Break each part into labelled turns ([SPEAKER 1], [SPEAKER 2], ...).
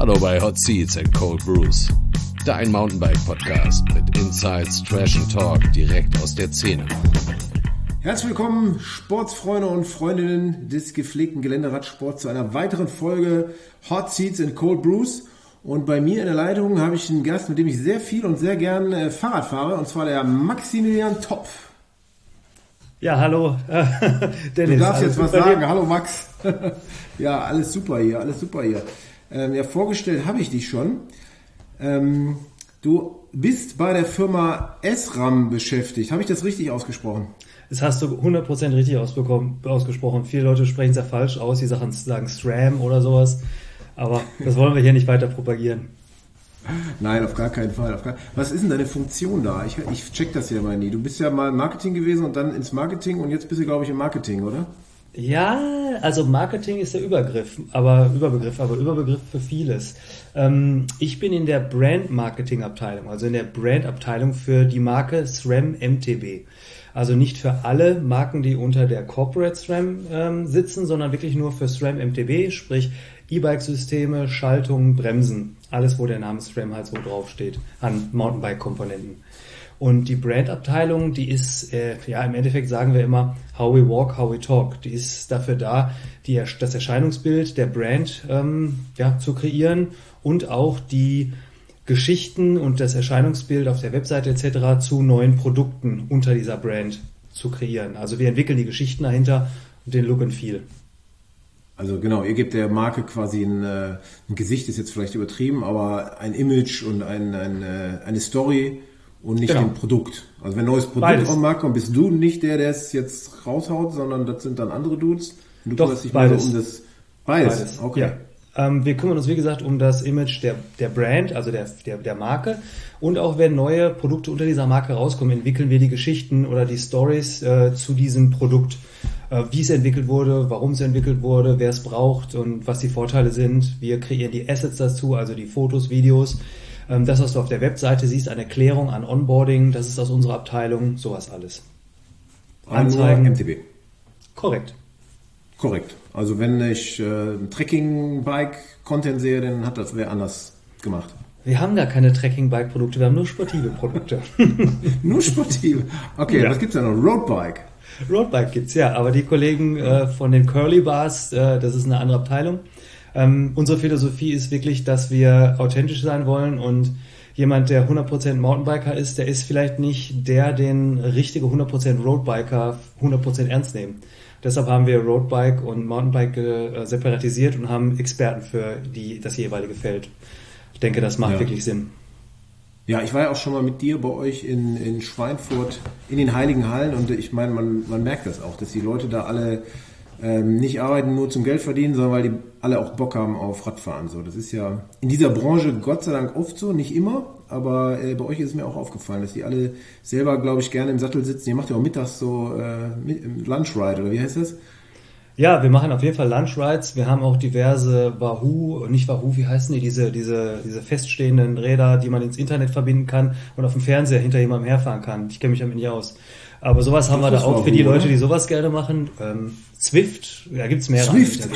[SPEAKER 1] Hallo bei Hot Seats and Cold Brews, dein Mountainbike-Podcast mit Insights, Trash and Talk direkt aus der Szene.
[SPEAKER 2] Herzlich willkommen, Sportsfreunde und Freundinnen des gepflegten Geländeradsports, zu einer weiteren Folge Hot Seats and Cold Brews. Und bei mir in der Leitung habe ich einen Gast, mit dem ich sehr viel und sehr gern Fahrrad fahre, und zwar der Maximilian Topf.
[SPEAKER 3] Ja, hallo,
[SPEAKER 2] Dennis. Du darfst jetzt was sagen. Hallo Max. Ja, alles super hier, alles super hier. Ja, vorgestellt habe ich dich schon. Du bist bei der Firma SRAM beschäftigt. Habe ich das richtig ausgesprochen?
[SPEAKER 3] Das hast du 100% richtig ausgesprochen. Viele Leute sprechen es ja falsch aus. Die sagen SRAM oder sowas. Aber das wollen wir hier nicht weiter propagieren.
[SPEAKER 2] Nein, auf gar keinen Fall. Was ist denn deine Funktion da? Ich check das ja mal nie. Du bist ja mal im Marketing gewesen und dann ins Marketing und jetzt bist du, glaube ich, im Marketing, oder?
[SPEAKER 3] Ja, also Marketing ist der Überbegriff, aber Überbegriff für vieles. Ich bin in der Brand-Marketing-Abteilung, also in der Brand-Abteilung für die Marke SRAM MTB. Also nicht für alle Marken, die unter der Corporate SRAM sitzen, sondern wirklich nur für SRAM MTB, sprich E-Bike-Systeme, Schaltungen, Bremsen. Alles, wo der Name SRAM halt so draufsteht, an Mountainbike-Komponenten. Und die Brand-Abteilung, die ist, im Endeffekt sagen wir immer, how we walk, how we talk. Die ist dafür da, das Erscheinungsbild der Brand zu kreieren und auch die Geschichten und das Erscheinungsbild auf der Webseite etc. zu neuen Produkten unter dieser Brand zu kreieren. Also wir entwickeln die Geschichten dahinter und den Look and Feel.
[SPEAKER 2] Also genau, ihr gebt der Marke quasi ein Gesicht, ist jetzt vielleicht übertrieben, aber ein Image und eine Story und nicht ein Produkt. Also wenn ein neues Produkt auf den Markt kommt, bist du nicht der es jetzt raushaut, sondern das sind dann andere Dudes. Und du kümmerst dich mehr um das. Beides. Okay.
[SPEAKER 3] Ja. Wir kümmern uns, wie gesagt, um das Image der Brand, also der Marke. Und auch wenn neue Produkte unter dieser Marke rauskommen, entwickeln wir die Geschichten oder die Stories zu diesem Produkt. Wie es entwickelt wurde, warum es entwickelt wurde, wer es braucht und was die Vorteile sind. Wir kreieren die Assets dazu, also die Fotos, Videos. Das, was du auf der Webseite siehst, eine Erklärung an Onboarding, das ist aus unserer Abteilung, sowas alles.
[SPEAKER 2] Anzeigen. MTB.
[SPEAKER 3] Korrekt.
[SPEAKER 2] Also wenn ich Trekking-Bike-Content sehe, dann hat das wer anders gemacht.
[SPEAKER 3] Wir haben gar keine Trekking-Bike-Produkte, wir haben nur sportive Produkte.
[SPEAKER 2] Nur sportive? Okay, ja. Was gibt's da noch? Roadbike?
[SPEAKER 3] Roadbike gibt's, ja, aber die Kollegen von den Curly Bars, das ist eine andere Abteilung. Unsere Philosophie ist wirklich, dass wir authentisch sein wollen und jemand, der 100% Mountainbiker ist, der ist vielleicht nicht den richtige 100% Roadbiker 100% ernst nehmen. Deshalb haben wir Roadbike und Mountainbike separatisiert und haben Experten für das jeweilige Feld. Ich denke, das macht wirklich Sinn.
[SPEAKER 2] Ja, ich war ja auch schon mal mit dir bei euch in Schweinfurt in den Heiligen Hallen und ich meine, man merkt das auch, dass die Leute da alle nicht arbeiten nur zum Geld verdienen, sondern weil die alle auch Bock haben auf Radfahren. So, das ist ja in dieser Branche Gott sei Dank oft so, nicht immer, aber bei euch ist mir auch aufgefallen, dass die alle selber, glaube ich, gerne im Sattel sitzen. Ihr macht ja auch mittags so Lunchride, oder wie heißt das?
[SPEAKER 3] Ja, wir machen auf jeden Fall Lunchrides. Wir haben auch diverse wie heißen die, diese feststehenden Räder, die man ins Internet verbinden kann und auf dem Fernseher hinter jemandem herfahren kann. Ich kenne mich damit nicht aus. Aber sowas haben wir da auch für die Leute, die sowas gerne machen. Zwift, da gibt's mehrere.
[SPEAKER 2] Zwift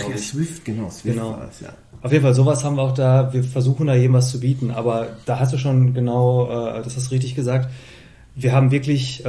[SPEAKER 2] war es, ja.
[SPEAKER 3] Auf jeden Fall, sowas haben wir auch da. Wir versuchen da jedem was zu bieten. Aber da hast du schon genau, das hast du richtig gesagt. Wir haben wirklich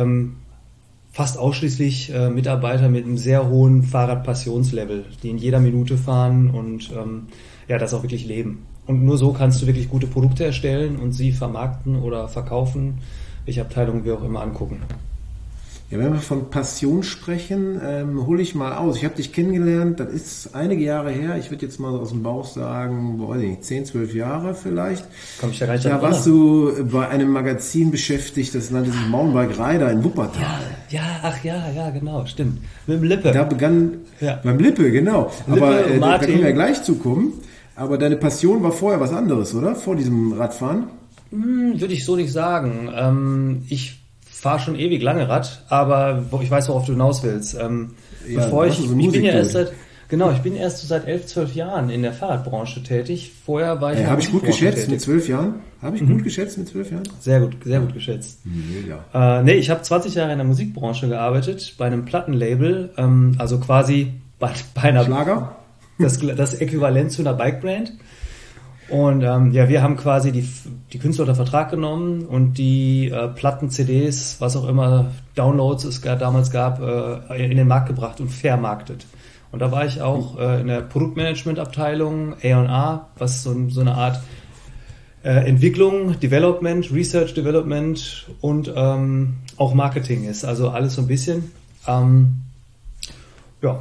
[SPEAKER 3] fast ausschließlich Mitarbeiter mit einem sehr hohen Fahrradpassionslevel, die in jeder Minute fahren und das auch wirklich leben. Und nur so kannst du wirklich gute Produkte erstellen und sie vermarkten oder verkaufen, welche Abteilung wir auch immer angucken.
[SPEAKER 2] Ja, wenn wir von Passion sprechen, hole ich mal aus. Ich habe dich kennengelernt, das ist einige Jahre her. Ich würde jetzt mal aus dem Bauch sagen, 10, 12 Jahre vielleicht.
[SPEAKER 3] Komm ich da gar nicht
[SPEAKER 2] Da warst du bei einem Magazin beschäftigt, das nannte sich Mountainbike Rider in Wuppertal.
[SPEAKER 3] Ja, genau, stimmt. Mit dem Lippe.
[SPEAKER 2] Da begann, beim Lippe, genau.
[SPEAKER 3] Lippe,
[SPEAKER 2] aber da
[SPEAKER 3] Martin.
[SPEAKER 2] können wir ja gleich zukommen. Aber deine Passion war vorher was anderes, oder? Vor diesem Radfahren?
[SPEAKER 3] Würde ich so nicht sagen. Ich fahre schon ewig lange Rad, aber ich weiß, worauf du hinaus willst. Ich bin erst seit 11, 12 Jahren in der Fahrradbranche tätig. Vorher war ich in der
[SPEAKER 2] Habe ich gut geschätzt
[SPEAKER 3] tätig.
[SPEAKER 2] mit 12 Jahren? Habe ich gut geschätzt mit 12 Jahren?
[SPEAKER 3] Sehr gut geschätzt.
[SPEAKER 2] Mega.
[SPEAKER 3] Ich habe 20 Jahre in der Musikbranche gearbeitet, bei einem Plattenlabel, also quasi bei einer
[SPEAKER 2] Schlager?
[SPEAKER 3] Das Äquivalent zu einer Bike-Brand. Und wir haben quasi die Künstler unter Vertrag genommen und die Platten, CDs, was auch immer, Downloads es damals gab, in den Markt gebracht und vermarktet. Und da war ich auch in der Produktmanagement-Abteilung, A&R, was so eine Art Entwicklung, Development, Research Development und auch Marketing ist. Also alles so ein bisschen. Ja.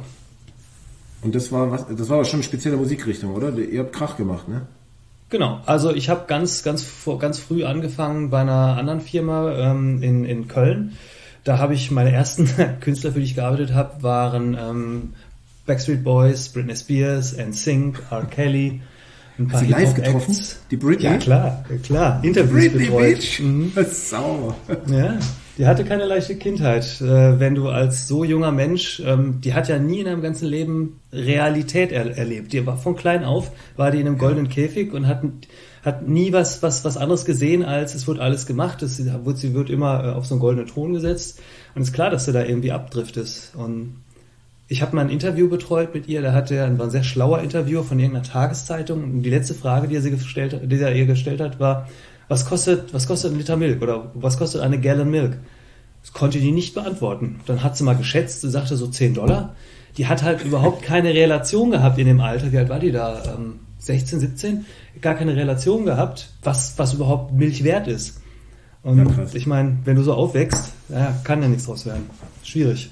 [SPEAKER 2] Und das war aber schon eine spezielle Musikrichtung, oder? Ihr habt Krach gemacht, ne?
[SPEAKER 3] Genau, also ich habe ganz früh angefangen bei einer anderen Firma in Köln. Da habe ich meine ersten Künstler, für die ich gearbeitet habe, waren Backstreet Boys, Britney Spears, NSYNC, R. Kelly. Ein paar
[SPEAKER 2] Hast du live getroffen? Die Britney?
[SPEAKER 3] Ja, klar. Interviews
[SPEAKER 2] Britney
[SPEAKER 3] betreut.
[SPEAKER 2] Bitch.
[SPEAKER 3] Mhm.
[SPEAKER 2] Das ist sauber.
[SPEAKER 3] Ja, die hatte keine leichte Kindheit. Wenn du als so junger Mensch, die hat ja nie in ihrem ganzen Leben Realität erlebt. Die war von klein auf, war die in einem goldenen Käfig und hat nie was anderes gesehen, als es wird alles gemacht. Sie wird immer auf so einen goldenen Thron gesetzt. Und es ist klar, dass du da irgendwie abdriftest. Und ich habe mal ein Interview betreut mit ihr, war ein sehr schlauer Interviewer von irgendeiner Tageszeitung. Und die letzte Frage, die er ihr gestellt hat, war, was kostet ein Liter Milch oder was kostet eine Gallon Milk? Das konnte die nicht beantworten. Dann hat sie mal geschätzt, sie sagte so $10. Die hat halt überhaupt keine Relation gehabt in dem Alter. Wie alt war die da? 16, 17? Gar keine Relation gehabt, was überhaupt Milch wert ist. Und ja, ich meine, wenn du so aufwächst, kann ja nichts draus werden. Schwierig.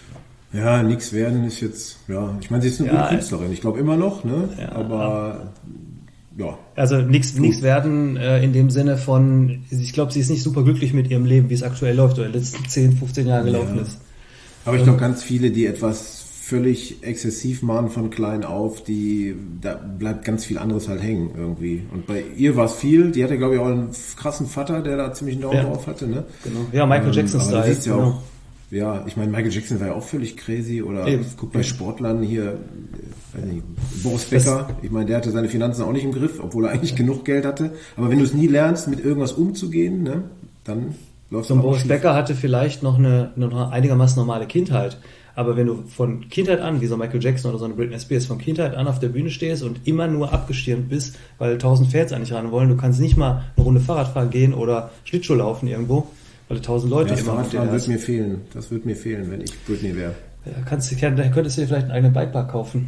[SPEAKER 2] Ja, nichts werden ist jetzt, ich meine, sie ist eine gute Künstlerin. Ich glaube immer noch, ne? Ja, aber ja.
[SPEAKER 3] Also nichts werden in dem Sinne von, ich glaube, sie ist nicht super glücklich mit ihrem Leben, wie es aktuell läuft oder in den letzten 10, 15 Jahren gelaufen ist.
[SPEAKER 2] Aber ich glaube, ganz viele, die etwas völlig exzessiv machen von klein auf, da bleibt ganz viel anderes halt hängen irgendwie. Und bei ihr war es viel, die hatte, glaube ich, auch einen krassen Vater, der da ziemlich einen Daumen drauf hatte, ne?
[SPEAKER 3] Genau. Ja, Michael Jackson-Style.
[SPEAKER 2] Genau. Ja, ich meine, Michael Jackson war ja auch völlig crazy oder guck bei Sportlern hier, weiß nicht, Boris Becker, ich meine, der hatte seine Finanzen auch nicht im Griff, obwohl er eigentlich genug Geld hatte. Aber wenn du es nie lernst, mit irgendwas umzugehen, ne, dann läuft es auch
[SPEAKER 3] Boris Becker hatte vielleicht noch eine einigermaßen normale Kindheit. Aber wenn du von Kindheit an, wie so Michael Jackson oder so eine Britney Spears, von Kindheit an auf der Bühne stehst und immer nur abgestirnt bist, weil 1000 Fans an dich ran wollen, du kannst nicht mal eine Runde Fahrrad fahren gehen oder Schlittschuh laufen irgendwo, weil 1000 Leute immer auf dir
[SPEAKER 2] wird mir fehlen. Das wird mir fehlen, wenn ich Britney wäre.
[SPEAKER 3] Ja, könntest du dir vielleicht einen eigenen Bikepark kaufen.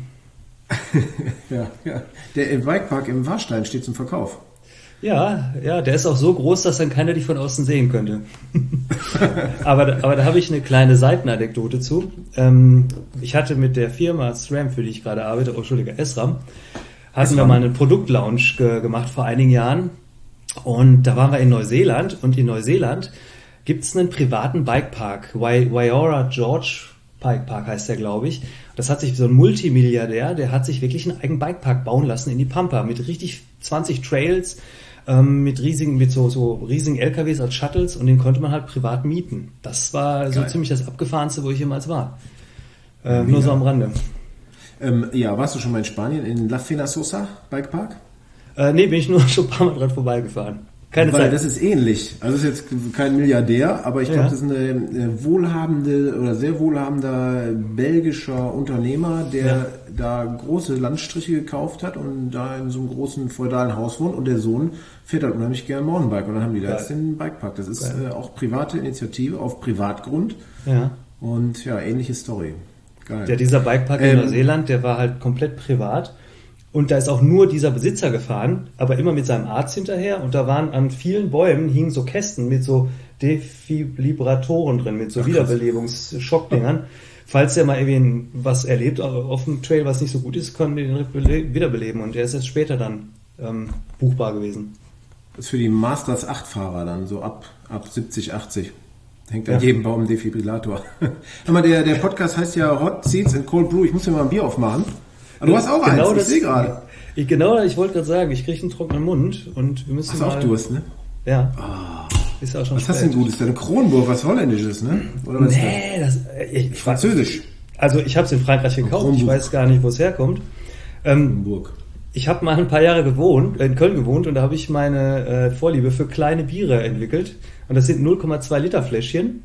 [SPEAKER 2] ja. Der Bikepark im Warstein steht zum Verkauf.
[SPEAKER 3] Ja, der ist auch so groß, dass dann keiner dich von außen sehen könnte. aber da habe ich eine kleine Seitenanekdote zu. Ich hatte mit der Firma SRAM, für die ich gerade arbeite, SRAM, hatten wir mal einen Produktlaunch gemacht vor einigen Jahren. Und da waren wir in Neuseeland. Und in Neuseeland gibt es einen privaten Bikepark. Waiora George Bikepark heißt der, glaube ich. Das hat sich so ein Multimilliardär, der hat sich wirklich einen eigenen Bikepark bauen lassen in die Pampa mit richtig 20 Trails, mit so riesigen LKWs als Shuttles, und den konnte man halt privat mieten. Das war so ziemlich das Abgefahrenste, wo ich jemals war. Nur so am Rande.
[SPEAKER 2] Warst du schon mal in Spanien, in La Fenasosa Bikepark?
[SPEAKER 3] Nee, bin ich nur schon ein paar Mal dran vorbeigefahren. Keine
[SPEAKER 2] Weil
[SPEAKER 3] Zeit.
[SPEAKER 2] das ist ähnlich. Also ist jetzt kein Milliardär, aber ich glaube, das ist eine wohlhabende oder sehr wohlhabender belgischer Unternehmer, der da große Landstriche gekauft hat und da in so einem großen feudalen Haus wohnt, und der Sohn fährt halt unheimlich gerne Mountainbike, und dann haben die da jetzt den Bikepark. Das ist auch private Initiative auf Privatgrund.
[SPEAKER 3] Ja.
[SPEAKER 2] Und ähnliche Story. Geil.
[SPEAKER 3] Ja, dieser Bikepark in Neuseeland, der war halt komplett privat. Und da ist auch nur dieser Besitzer gefahren, aber immer mit seinem Arzt hinterher. Und da waren an vielen Bäumen hingen so Kästen mit so Defibrillatoren drin, mit so Wiederbelebungsschockdingern. Falls der mal irgendwie was erlebt auf dem Trail, was nicht so gut ist, können die den wiederbeleben. Und der ist erst später dann buchbar gewesen.
[SPEAKER 2] Das ist für die Masters 8 Fahrer dann so ab 70, 80. Hängt an jedem Baum ein Defibrillator. Hör mal, der Podcast heißt ja Hot Seats and Cold Brew. Ich muss mir mal ein Bier aufmachen. Aber du hast auch eins, ich sehe gerade.
[SPEAKER 3] Ich wollte gerade sagen, ich kriege einen trockenen Mund und wir müssen
[SPEAKER 2] hast auch Durst, ne?
[SPEAKER 3] Ja.
[SPEAKER 2] Oh.
[SPEAKER 3] Ist auch schon
[SPEAKER 2] was spät. Hast du denn Gutes? Deine Kronburg, was Holländisches, ne?
[SPEAKER 3] Oder was ist
[SPEAKER 2] Französisch.
[SPEAKER 3] Also ich habe es in Frankreich gekauft, Kronburg. Ich weiß gar nicht, wo es herkommt. Ich habe mal ein paar Jahre in Köln gewohnt, und da habe ich meine Vorliebe für kleine Biere entwickelt. Und das sind 0,2 Liter Fläschchen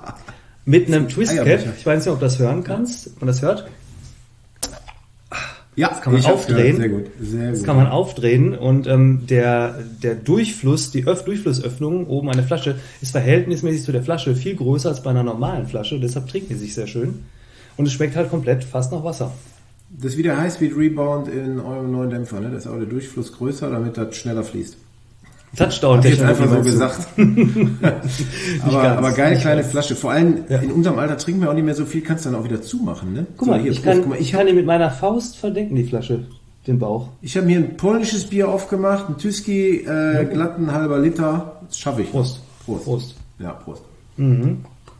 [SPEAKER 3] mit einem Twist Cap. Ich weiß nicht, ob du das hören kannst. Ob man das hört?
[SPEAKER 2] Ja,
[SPEAKER 3] das kann man aufdrehen.
[SPEAKER 2] Sehr gut.
[SPEAKER 3] Das kann man aufdrehen und der Durchfluss, die Durchflussöffnung oben an der Flasche ist verhältnismäßig zu der Flasche viel größer als bei einer normalen Flasche. Deshalb trinken die sich sehr schön. Und es schmeckt halt komplett fast nach Wasser.
[SPEAKER 2] Das ist wie der High Speed Rebound in eurem neuen Dämpfer, ne? Da ist auch der Durchfluss größer, damit das schneller fließt.
[SPEAKER 3] Touchdown-Technologie.
[SPEAKER 2] Einfach so gesagt. aber geile kleine Flasche. Vor allem in unserem Alter trinken wir auch nicht mehr so viel, kannst du dann auch wieder zumachen, ne?
[SPEAKER 3] Guck mal, ich kann die mit meiner Faust verdecken, die Flasche, den Bauch.
[SPEAKER 2] Ich habe mir ein polnisches Bier aufgemacht, ein Tysky, glatten halber Liter. Das schaffe ich.
[SPEAKER 3] Prost.
[SPEAKER 2] Ja, Prost.
[SPEAKER 3] Mhm.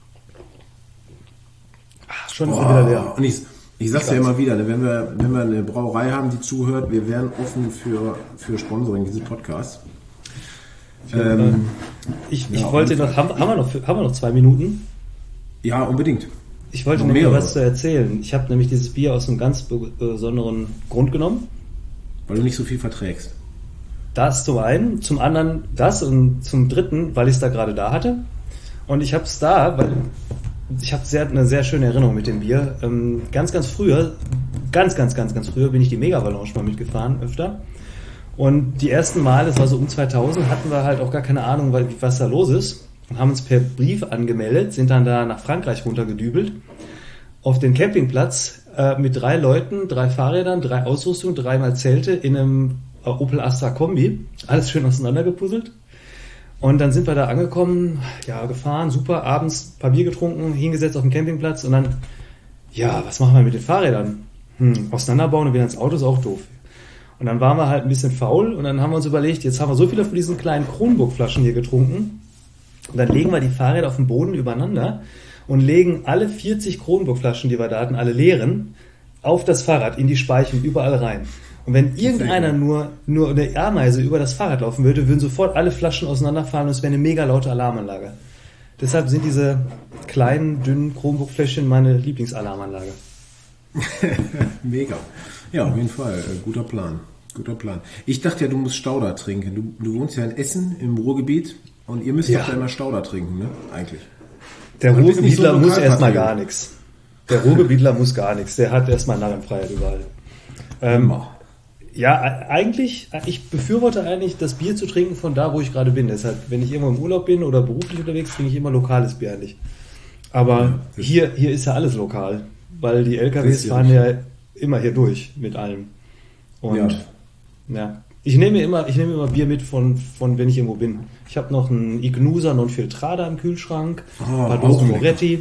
[SPEAKER 3] Ach, schon wieder leer.
[SPEAKER 2] Und ich sag's ja immer wieder, ne, wenn wir eine Brauerei haben, die zuhört, wir wären offen für Sponsoring dieses Podcasts.
[SPEAKER 3] Ich wollte noch, haben wir noch 2 Minuten?
[SPEAKER 2] Ja, unbedingt.
[SPEAKER 3] Ich wollte nämlich noch was zu erzählen. Ich habe nämlich dieses Bier aus einem ganz besonderen Grund genommen.
[SPEAKER 2] Weil du nicht so viel verträgst.
[SPEAKER 3] Das zum einen, zum anderen das und zum dritten, weil ich es da gerade da hatte. Und ich habe es da, weil ich habe eine sehr schöne Erinnerung mit dem Bier. Ganz früher bin ich die Mega-Avalanche mal mitgefahren, öfter. Und die ersten Mal, das war so um 2000, hatten wir halt auch gar keine Ahnung, was da los ist. Und haben uns per Brief angemeldet, sind dann da nach Frankreich runtergedübelt. Auf den Campingplatz mit 3 Leuten, 3 Fahrrädern, 3 Ausrüstungen, 3 Zelte in einem Opel Astra Kombi. Alles schön auseinandergepuzzelt. Und dann sind wir da angekommen, gefahren, super, abends ein paar Bier getrunken, hingesetzt auf dem Campingplatz und dann, was machen wir mit den Fahrrädern? Auseinanderbauen und wieder ins Auto ist auch doof. Und dann waren wir halt ein bisschen faul und dann haben wir uns überlegt, jetzt haben wir so viele von diesen kleinen Kronburg-Flaschen hier getrunken und dann legen wir die Fahrräder auf den Boden übereinander und legen alle 40 Kronburg-Flaschen, die wir da hatten, alle leeren, auf das Fahrrad, in die Speichen, überall rein. Und wenn irgendeiner nur eine Ameise über das Fahrrad laufen würde, würden sofort alle Flaschen auseinanderfallen und es wäre eine mega laute Alarmanlage. Deshalb sind diese kleinen, dünnen Kronburg-Fläschchen meine Lieblingsalarmanlage.
[SPEAKER 2] Mega. Ja, auf jeden Fall. Guter Plan. Ich dachte ja, du musst Stauder trinken. Du wohnst ja in Essen im Ruhrgebiet und ihr müsst doch da immer Stauder trinken, ne? Eigentlich.
[SPEAKER 3] Der Ruhrgebietler muss erstmal gar nichts. Der Ruhrgebietler muss gar nichts. Der hat erstmal Narrenfreiheit überall. Eigentlich, ich befürworte eigentlich, das Bier zu trinken von da, wo ich gerade bin. Deshalb, wenn ich irgendwo im Urlaub bin oder beruflich unterwegs, trinke ich immer lokales Bier eigentlich. Aber hier ist ja alles lokal, weil die LKWs fahren ja immer hier durch mit allem. Und ich nehme immer Bier mit von wenn ich irgendwo bin. Ich habe noch einen Ignusa Non Filtrata im Kühlschrank, ein paar Dosen Moretti.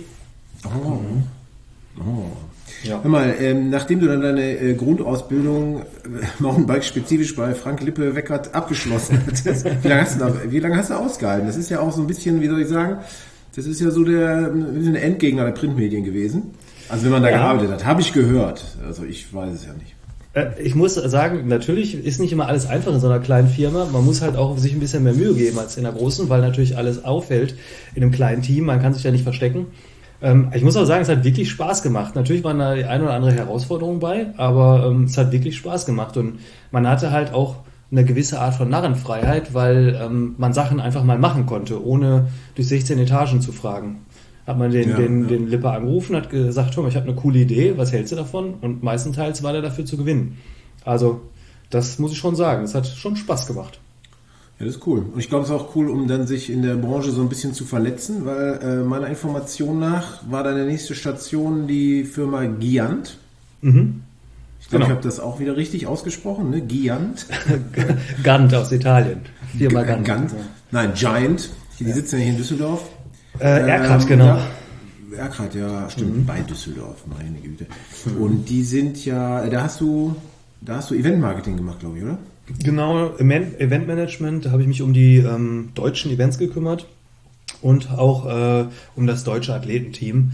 [SPEAKER 2] Ja. Hör mal, nachdem du dann deine Grundausbildung Mountainbike-spezifisch bei Frank Lippe-Weckert abgeschlossen hattest, wie lange hast du ausgehalten? Das ist ja auch so ein bisschen, wie soll ich sagen, das ist ja so ein Endgegner der Printmedien gewesen. Also wenn man da gearbeitet hat, habe ich gehört. Also ich weiß es ja nicht.
[SPEAKER 3] Ich muss sagen, natürlich ist nicht immer alles einfach in so einer kleinen Firma. Man muss halt auch sich ein bisschen mehr Mühe geben als in einer großen, weil natürlich alles auffällt in einem kleinen Team. Man kann sich ja nicht verstecken. Ich muss auch sagen, es hat wirklich Spaß gemacht. Natürlich waren da die eine oder andere Herausforderung bei, aber es hat wirklich Spaß gemacht. Und man hatte halt auch eine gewisse Art von Narrenfreiheit, weil man Sachen einfach mal machen konnte, ohne durch 16 Etagen zu fragen. Hat man den Lippe angerufen, hat gesagt, ich habe eine coole Idee, was hältst du davon? Und meistenteils war der dafür zu gewinnen. Also das muss ich schon sagen, es hat schon Spaß gemacht.
[SPEAKER 2] Ja, das ist cool. Und ich glaube, es ist auch cool, um dann sich in der Branche so ein bisschen zu verletzen, weil meiner Information nach war deine nächste Station die Firma Giant.
[SPEAKER 3] Mhm.
[SPEAKER 2] Ich glaube, ich habe das auch wieder richtig ausgesprochen, ne? Giant.
[SPEAKER 3] Gant aus Italien. Firma Gant.
[SPEAKER 2] Nein, Giant. Die sitzen ja hier in Düsseldorf.
[SPEAKER 3] Erkrath, genau.
[SPEAKER 2] Ja, Erkrath, ja, stimmt, bei Düsseldorf, meine Güte. Und die sind ja, da hast du Eventmarketing gemacht, glaube ich, oder?
[SPEAKER 3] Genau, Eventmanagement, da habe ich mich um die deutschen Events gekümmert und auch um das deutsche Athletenteam.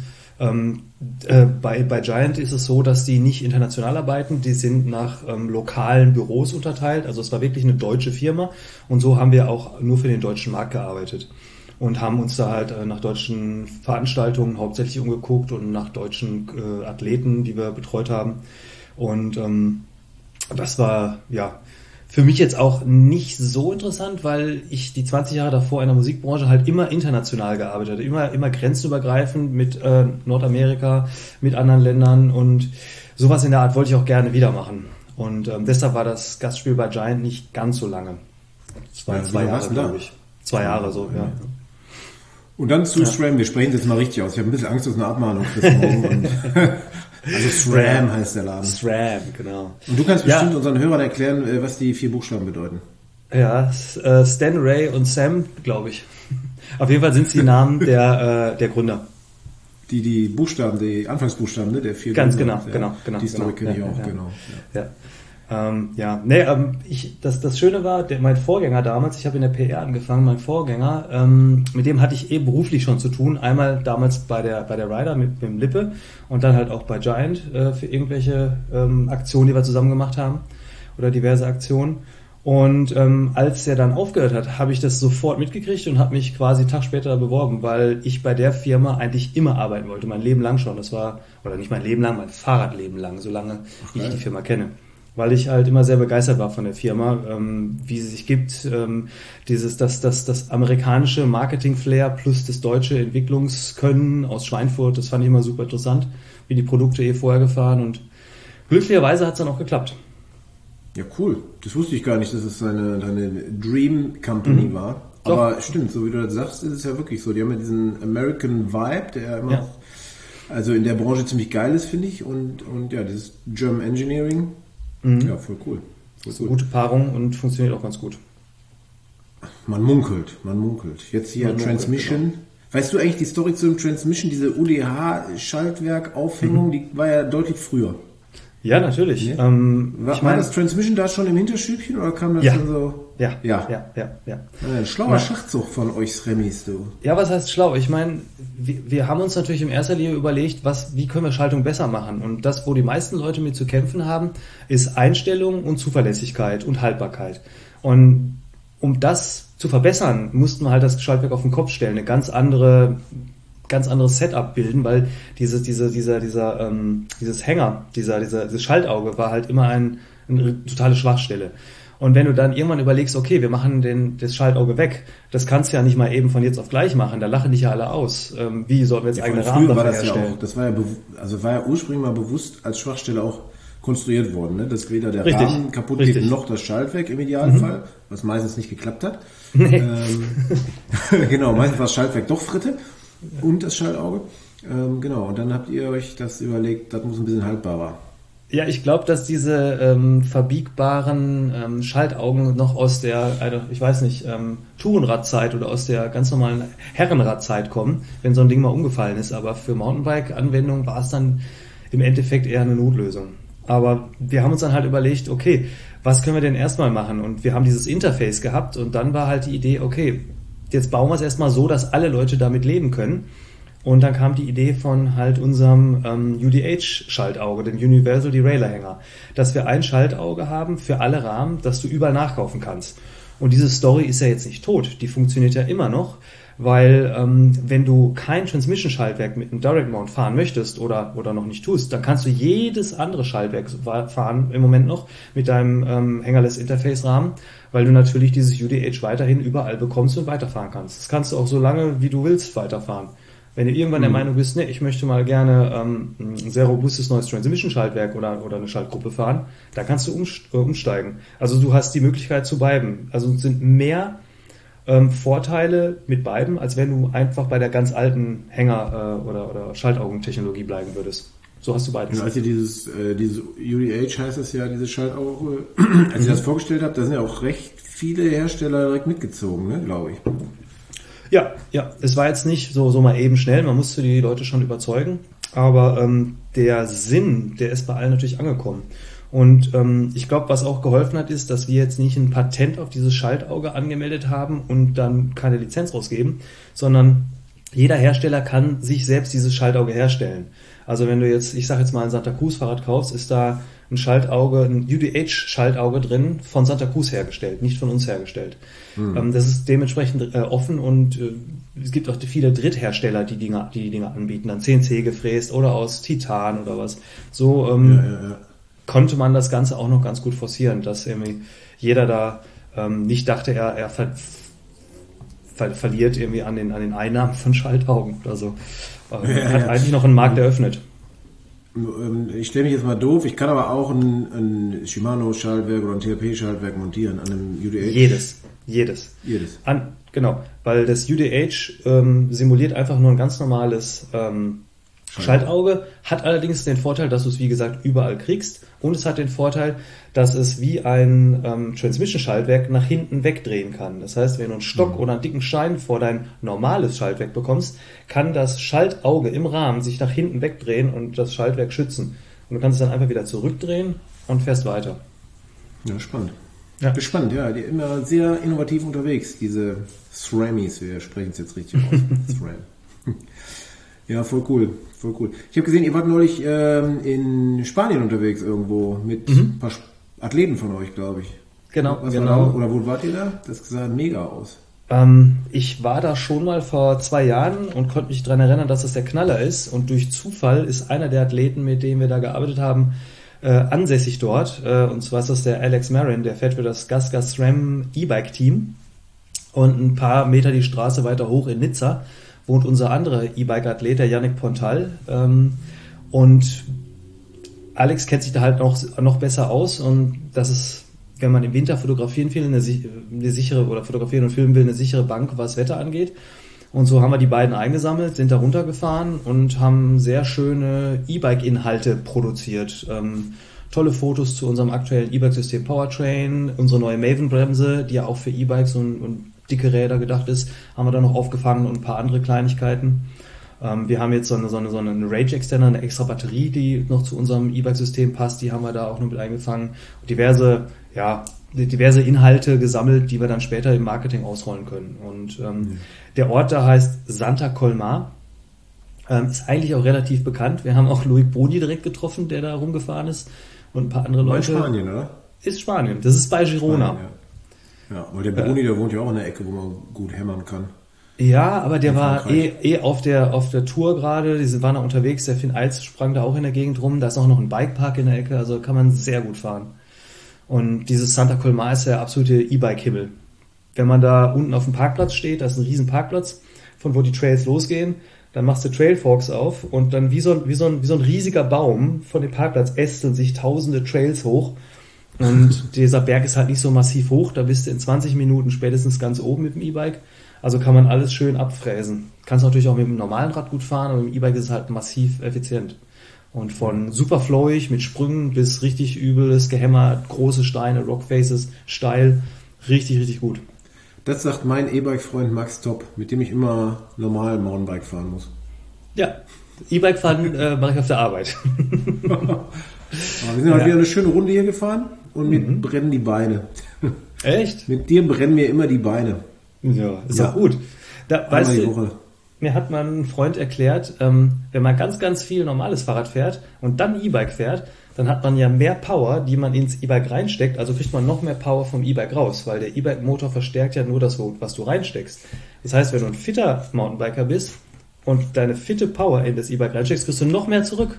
[SPEAKER 3] Bei Giant ist es so, dass die nicht international arbeiten, die sind nach lokalen Büros unterteilt, also es war wirklich eine deutsche Firma und so haben wir auch nur für den deutschen Markt gearbeitet. Und haben uns da halt nach deutschen Veranstaltungen hauptsächlich umgeguckt und nach deutschen Athleten, die wir betreut haben. Und das war für mich jetzt auch nicht so interessant, weil ich die 20 Jahre davor in der Musikbranche halt immer international gearbeitet habe, immer grenzübergreifend mit Nordamerika, mit anderen Ländern und sowas in der Art wollte ich auch gerne wieder machen. Und deshalb war das Gastspiel bei Giant nicht ganz so lange. Es waren 2 Jahre, glaube ich. 2 Jahre so, ja.
[SPEAKER 2] Und dann zu SRAM, wir sprechen jetzt mal richtig aus. Ich habe ein bisschen Angst, dass eine Abmahnung bis morgen. Also SRAM heißt der Laden.
[SPEAKER 3] SRAM, genau.
[SPEAKER 2] Und du kannst bestimmt unseren Hörern erklären, was die 4 Buchstaben bedeuten.
[SPEAKER 3] Ja, Stan, Ray und Sam, glaube ich. Auf jeden Fall sind es die Namen der Gründer.
[SPEAKER 2] Die Buchstaben, die Anfangsbuchstaben, ne, der 4
[SPEAKER 3] Ganz
[SPEAKER 2] Gründer.
[SPEAKER 3] genau.
[SPEAKER 2] Die Story kenne ich auch, genau.
[SPEAKER 3] Das Schöne war, mein Vorgänger damals, ich habe in der PR angefangen, mein Vorgänger, mit dem hatte ich beruflich schon zu tun. Einmal damals bei der Ryder mit dem Lippe und dann halt auch bei Giant für irgendwelche Aktionen, die wir zusammen gemacht haben oder diverse Aktionen. Und als er dann aufgehört hat, habe ich das sofort mitgekriegt und habe mich quasi einen Tag später beworben, weil ich bei der Firma eigentlich immer arbeiten wollte, mein Leben lang schon. Das war, oder nicht mein Leben lang, mein Fahrradleben lang, solange ich die Firma kenne. Weil ich halt immer sehr begeistert war von der Firma, wie sie sich gibt, das amerikanische Marketing-Flair plus das deutsche Entwicklungskönnen aus Schweinfurt, das fand ich immer super interessant, wie die Produkte vorher gefahren und glücklicherweise hat es dann auch geklappt.
[SPEAKER 2] Ja, cool. Das wusste ich gar nicht, dass es deine Dream Company war.
[SPEAKER 3] Doch.
[SPEAKER 2] Aber stimmt, so wie du das sagst, ist es ja wirklich so. Die haben ja diesen American Vibe, der immer auch, also in der Branche ziemlich geil ist, finde ich. Und ja, dieses German Engineering. Ja, voll cool.
[SPEAKER 3] Das ist eine gute Paarung und funktioniert auch ganz gut.
[SPEAKER 2] Man munkelt. Jetzt hier Transmission. Genau. Weißt du eigentlich die Story zu dem Transmission, diese UDH-Schaltwerk-Aufhängung, die war ja deutlich früher.
[SPEAKER 3] Ja, natürlich.
[SPEAKER 2] Nee? War das Transmission da schon im Hinterstübchen oder kam das dann so?
[SPEAKER 3] Ja.
[SPEAKER 2] Ein schlauer Schachzug von euch Sremis, du.
[SPEAKER 3] Ja, was heißt schlau? Ich meine, wir haben uns natürlich in erster Linie überlegt, wie können wir Schaltung besser machen? Und das, wo die meisten Leute mit zu kämpfen haben, ist Einstellung und Zuverlässigkeit und Haltbarkeit. Und um das zu verbessern, mussten wir halt das Schaltwerk auf den Kopf stellen, eine ganz anderes Setup bilden, weil dieses Hänger, dieses Schaltauge war halt immer eine totale Schwachstelle. Und wenn du dann irgendwann überlegst, okay, wir machen das Schaltauge weg, das kannst du ja nicht mal eben von jetzt auf gleich machen, da lachen dich ja alle aus. Wie sollten wir jetzt eigene Rahmen dafür herstellen?
[SPEAKER 2] Das war ja ursprünglich mal bewusst als Schwachstelle auch konstruiert worden, ne? Dass weder der
[SPEAKER 3] Richtig.
[SPEAKER 2] Rahmen kaputt geht noch das Schaltwerk im Idealfall, was meistens nicht geklappt hat.
[SPEAKER 3] Nee.
[SPEAKER 2] Genau, meistens war das Schaltwerk doch Fritte und das Schaltauge. Genau, und dann habt ihr euch das überlegt, das muss ein bisschen haltbarer.
[SPEAKER 3] Ja, ich glaube, dass diese verbiegbaren Schaltaugen noch aus der, Tourenradzeit oder aus der ganz normalen Herrenradzeit kommen, wenn so ein Ding mal umgefallen ist. Aber für Mountainbike-Anwendungen war es dann im Endeffekt eher eine Notlösung. Aber wir haben uns dann halt überlegt, okay, was können wir denn erstmal machen? Und wir haben dieses Interface gehabt und dann war halt die Idee, okay, jetzt bauen wir es erstmal so, dass alle Leute damit leben können. Und dann kam die Idee von halt unserem UDH-Schaltauge, dem Universal Derailleur Hänger, dass wir ein Schaltauge haben für alle Rahmen, das du überall nachkaufen kannst. Und diese Story ist ja jetzt nicht tot, die funktioniert ja immer noch, weil wenn du kein Transmission-Schaltwerk mit einem Direct Mount fahren möchtest oder noch nicht tust, dann kannst du jedes andere Schaltwerk fahren im Moment noch mit deinem Hängerless-Interface-Rahmen, weil du natürlich dieses UDH weiterhin überall bekommst und weiterfahren kannst. Das kannst du auch so lange, wie du willst, weiterfahren. Wenn du irgendwann der Meinung bist, ne, ich möchte mal gerne ein sehr robustes neues Transmission-Schaltwerk oder eine Schaltgruppe fahren, da kannst du umsteigen. Also du hast die Möglichkeit zu beiden. Also es sind mehr Vorteile mit beiden, als wenn du einfach bei der ganz alten Hänger- oder Schaltaugentechnologie bleiben würdest. So hast du beides.
[SPEAKER 2] Ja, als ihr dieses UDH heißt es ja, dieses Schaltauge, als ihr das vorgestellt habt, da sind ja auch recht viele Hersteller direkt mitgezogen, ne, glaube ich.
[SPEAKER 3] Ja, es war jetzt nicht so mal eben schnell, man musste die Leute schon überzeugen, aber der Sinn, der ist bei allen natürlich angekommen. Und ich glaube, was auch geholfen hat, ist, dass wir jetzt nicht ein Patent auf dieses Schaltauge angemeldet haben und dann keine Lizenz rausgeben, sondern jeder Hersteller kann sich selbst dieses Schaltauge herstellen. Also wenn du jetzt, ich sage jetzt mal ein Santa Cruz Fahrrad kaufst, ist da ein Schaltauge, ein UDH-Schaltauge drin, von Santa Cruz hergestellt, nicht von uns hergestellt. Das ist dementsprechend offen und es gibt auch viele Dritthersteller, die die Dinger anbieten, dann CNC gefräst oder aus Titan oder was. So konnte man das Ganze auch noch ganz gut forcieren, dass irgendwie jeder da nicht dachte, er verliert irgendwie an den Einnahmen von Schaltaugen oder so. Hat eigentlich noch einen Markt eröffnet.
[SPEAKER 2] Ich stelle mich jetzt mal doof, ich kann aber auch ein Shimano-Schaltwerk oder ein TRP-Schaltwerk montieren an einem UDH.
[SPEAKER 3] Jedes.
[SPEAKER 2] Genau,
[SPEAKER 3] weil das UDH simuliert einfach nur ein ganz normales Schaltauge, hat allerdings den Vorteil, dass du es wie gesagt überall kriegst, und es hat den Vorteil, dass es wie ein Transmission-Schaltwerk nach hinten wegdrehen kann. Das heißt, wenn du einen Stock oder einen dicken Stein vor dein normales Schaltwerk bekommst, kann das Schaltauge im Rahmen sich nach hinten wegdrehen und das Schaltwerk schützen. Und du kannst es dann einfach wieder zurückdrehen und fährst weiter.
[SPEAKER 2] Ja, spannend. Ja. Spannend, ja, die immer sehr innovativ unterwegs, diese SRAMis, wir sprechen es jetzt richtig aus. SRAM. Ja, voll cool. Ich habe gesehen, ihr wart neulich in Spanien unterwegs irgendwo mit ein paar Athleten von euch, glaube ich.
[SPEAKER 3] Genau.
[SPEAKER 2] Oder wo wart ihr da? Das sah mega aus.
[SPEAKER 3] Ich war da schon mal vor 2 Jahren und konnte mich daran erinnern, dass das der Knaller ist. Und durch Zufall ist einer der Athleten, mit dem wir da gearbeitet haben, ansässig dort. Und zwar ist das der Alex Marin, der fährt für das GasGas SRAM E-Bike-Team. Und ein paar Meter die Straße weiter hoch in Nizza wohnt unser anderer E-Bike-Athlet, der Yannick Pontal. Und Alex kennt sich da halt noch besser aus. Und das ist, wenn man im Winter fotografieren will, eine sichere, oder fotografieren und filmen will, eine sichere Bank, was Wetter angeht. Und so haben wir die beiden eingesammelt, sind da runtergefahren und haben sehr schöne E-Bike-Inhalte produziert. Tolle Fotos zu unserem aktuellen E-Bike-System Powertrain, unsere neue Maven-Bremse, die ja auch für E-Bikes und dicke Räder gedacht ist, haben wir da noch aufgefangen und ein paar andere Kleinigkeiten. Wir haben jetzt so eine Range Extender, eine extra Batterie, die noch zu unserem E-Bike-System passt, die haben wir da auch noch mit eingefangen. Und diverse Inhalte gesammelt, die wir dann später im Marketing ausrollen können. Und der Ort da heißt Santa Colmar. Ist eigentlich auch relativ bekannt. Wir haben auch Loic Boni direkt getroffen, der da rumgefahren ist, und ein paar andere Leute.
[SPEAKER 2] Spanien, oder?
[SPEAKER 3] Ist Spanien. Das ist bei Girona.
[SPEAKER 2] Spanien, ja, aber der Boni, der wohnt ja auch in der Ecke, wo man gut hämmern kann.
[SPEAKER 3] Ja, aber der war auf der Tour gerade. Die waren da unterwegs. Der Finn Eils sprang da auch in der Gegend rum. Da ist auch noch ein Bikepark in der Ecke. Also kann man sehr gut fahren. Und dieses Santa Colmar ist der absolute E-Bike-Himmel. Wenn man da unten auf dem Parkplatz steht, da ist ein riesen Parkplatz, von wo die Trails losgehen, dann machst du Trailforks auf und dann wie so ein riesiger Baum von dem Parkplatz ästeln sich tausende Trails hoch. Und dieser Berg ist halt nicht so massiv hoch, da bist du in 20 Minuten spätestens ganz oben mit dem E-Bike. Also kann man alles schön abfräsen. Kannst natürlich auch mit dem normalen Rad gut fahren, aber mit dem E-Bike ist es halt massiv effizient. Und von super flowig mit Sprüngen bis richtig übles, gehämmert, große Steine, Rockfaces, steil, richtig, richtig gut.
[SPEAKER 2] Das sagt mein E-Bike-Freund Max Top, mit dem ich immer normal Mountainbike fahren muss.
[SPEAKER 3] Ja, E-Bike fahren mache ich auf der Arbeit.
[SPEAKER 2] Aber wir sind heute wieder eine schöne Runde hier gefahren und mir brennen die Beine.
[SPEAKER 3] Echt?
[SPEAKER 2] Mit dir brennen mir immer die Beine.
[SPEAKER 3] Ja, ist auch gut. Weißt du, mir hat mal ein Freund erklärt, wenn man ganz, ganz viel normales Fahrrad fährt und dann E-Bike fährt, dann hat man ja mehr Power, die man ins E-Bike reinsteckt, also kriegt man noch mehr Power vom E-Bike raus, weil der E-Bike-Motor verstärkt ja nur das, was du reinsteckst. Das heißt, wenn du ein fitter Mountainbiker bist und deine fitte Power in das E-Bike reinsteckst, kriegst du noch mehr zurück.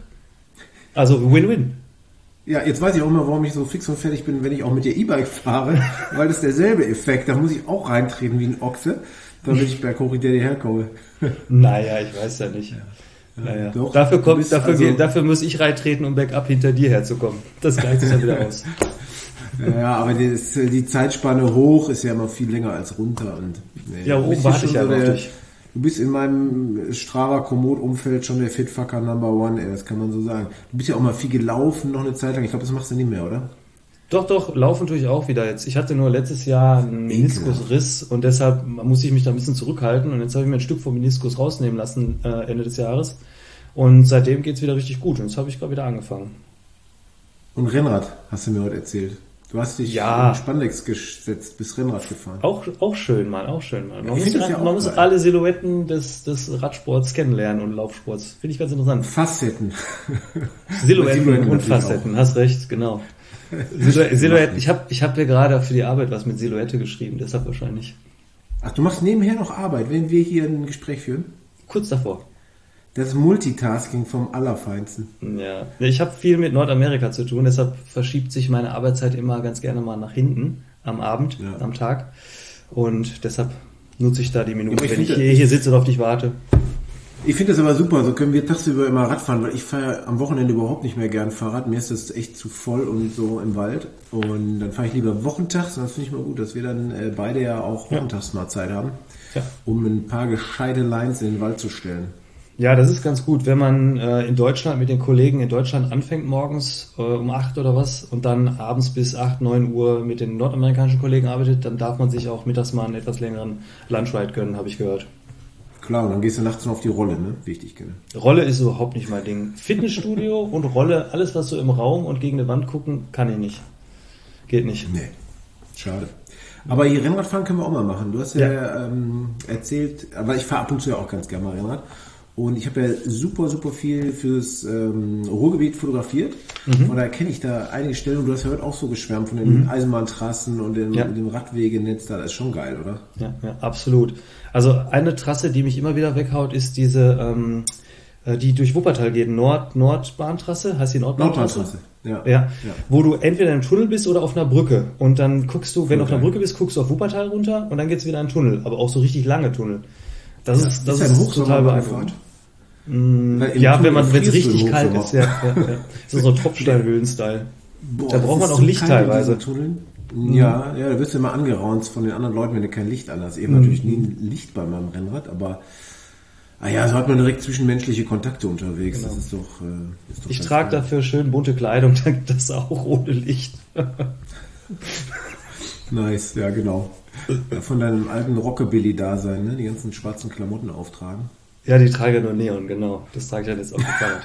[SPEAKER 3] Also Win-Win.
[SPEAKER 2] Ja, jetzt weiß ich auch immer, warum ich so fix und fertig bin, wenn ich auch mit der E-Bike fahre, weil das ist derselbe Effekt. Da muss ich auch reintreten wie ein Ochse, damit ich berghoch hinter dir herkomme.
[SPEAKER 3] Naja, ich weiß ja nicht. Naja.
[SPEAKER 2] Doch,
[SPEAKER 3] dafür muss ich reintreten, um bergab hinter dir herzukommen. Das gleicht sich dann wieder aus.
[SPEAKER 2] Ja, aber die Zeitspanne hoch ist ja immer viel länger als runter. Und,
[SPEAKER 3] ja, oben warte ich ja noch dich.
[SPEAKER 2] Du bist in meinem Strava-Komoot-Umfeld schon der Fitfucker Number One, das kann man so sagen. Du bist ja auch mal viel gelaufen, noch eine Zeit lang. Ich glaube, das machst du nicht mehr, oder?
[SPEAKER 3] Doch, laufen tue ich auch wieder jetzt. Ich hatte nur letztes Jahr einen Meniskusriss und deshalb musste ich mich da ein bisschen zurückhalten und jetzt habe ich mir ein Stück vom Meniskus rausnehmen lassen Ende des Jahres und seitdem geht's wieder richtig gut und jetzt habe ich gerade wieder angefangen.
[SPEAKER 2] Und Rennrad, hast du mir heute erzählt. Du hast dich in Spandex gesetzt, bist Rennrad gefahren.
[SPEAKER 3] Auch schön, Mann. Man muss alle Silhouetten des Radsports kennenlernen und Laufsports. Finde ich ganz interessant.
[SPEAKER 2] Facetten.
[SPEAKER 3] Silhouetten und Facetten, hast recht, genau. Silhouette. Ich hab dir gerade für die Arbeit was mit Silhouette geschrieben, deshalb wahrscheinlich.
[SPEAKER 2] Ach, du machst nebenher noch Arbeit, wenn wir hier ein Gespräch führen?
[SPEAKER 3] Kurz davor.
[SPEAKER 2] Das ist Multitasking vom Allerfeinsten.
[SPEAKER 3] Ja, ich habe viel mit Nordamerika zu tun, deshalb verschiebt sich meine Arbeitszeit immer ganz gerne mal nach hinten am Abend, am Tag. Und deshalb nutze ich da die Minute, wenn ich hier sitze und auf dich warte.
[SPEAKER 2] Ich finde das aber super, so können wir tagsüber immer Rad fahren, weil ich fahre am Wochenende überhaupt nicht mehr gern Fahrrad. Mir ist das echt zu voll und so im Wald. Und dann fahre ich lieber wochentags, und das finde ich mal gut, dass wir dann beide ja auch wochentags mal Zeit haben, um ein paar gescheite Lines in den Wald zu stellen.
[SPEAKER 3] Ja, das ist ganz gut, wenn man in Deutschland mit den Kollegen in Deutschland anfängt morgens um 8 oder was und dann abends bis 8, 9 Uhr mit den nordamerikanischen Kollegen arbeitet, dann darf man sich auch mittags mal einen etwas längeren Lunchride gönnen, habe ich gehört.
[SPEAKER 2] Klar, und dann gehst du nachts noch auf die Rolle, ne? Wichtig, genau.
[SPEAKER 3] Rolle ist überhaupt nicht mein Ding. Fitnessstudio und Rolle, alles was so im Raum und gegen eine Wand gucken, kann ich nicht. Geht nicht.
[SPEAKER 2] Nee, schade. Aber hier Rennradfahren können wir auch mal machen. Du hast ja erzählt, aber ich fahre ab und zu ja auch ganz gerne mal Rennrad. Und ich habe ja super viel fürs Ruhrgebiet fotografiert. Von daher kenne ich da einige Stellen. Und du hast ja heute auch so geschwärmt von den Eisenbahntrassen und dem Radwegenetz da. Das ist schon geil, oder?
[SPEAKER 3] Ja, absolut. Also eine Trasse, die mich immer wieder weghaut, ist diese, die durch Wuppertal geht. Nordbahntrasse, heißt die Nordbahntrasse? Ja. Wo du entweder im Tunnel bist oder auf einer Brücke. Und dann guckst du, wenn du auf einer Brücke bist, guckst du auf Wuppertal runter und dann geht's wieder in einen Tunnel. Aber auch so richtig lange Tunnel. Das ist total beeindruckend. Ja, wenn es richtig kalt ist. Ja. Das ist so Tropfsteinhöhlen-Style. Da braucht man auch Licht teilweise.
[SPEAKER 2] Ja, da wirst du immer angeraunt von den anderen Leuten, wenn du kein Licht an hast. Ich habe natürlich nie ein Licht bei meinem Rennrad, aber so hat man direkt zwischenmenschliche Kontakte unterwegs. Genau. Das ist doch
[SPEAKER 3] ich trage dafür schön bunte Kleidung, das auch ohne Licht.
[SPEAKER 2] Nice, ja genau. Von deinem alten Rockabilly-Dasein, ne? Die ganzen schwarzen Klamotten auftragen.
[SPEAKER 3] Ja, die trage nur Neon, genau. Das trage ich dann jetzt auf dem Fahrrad.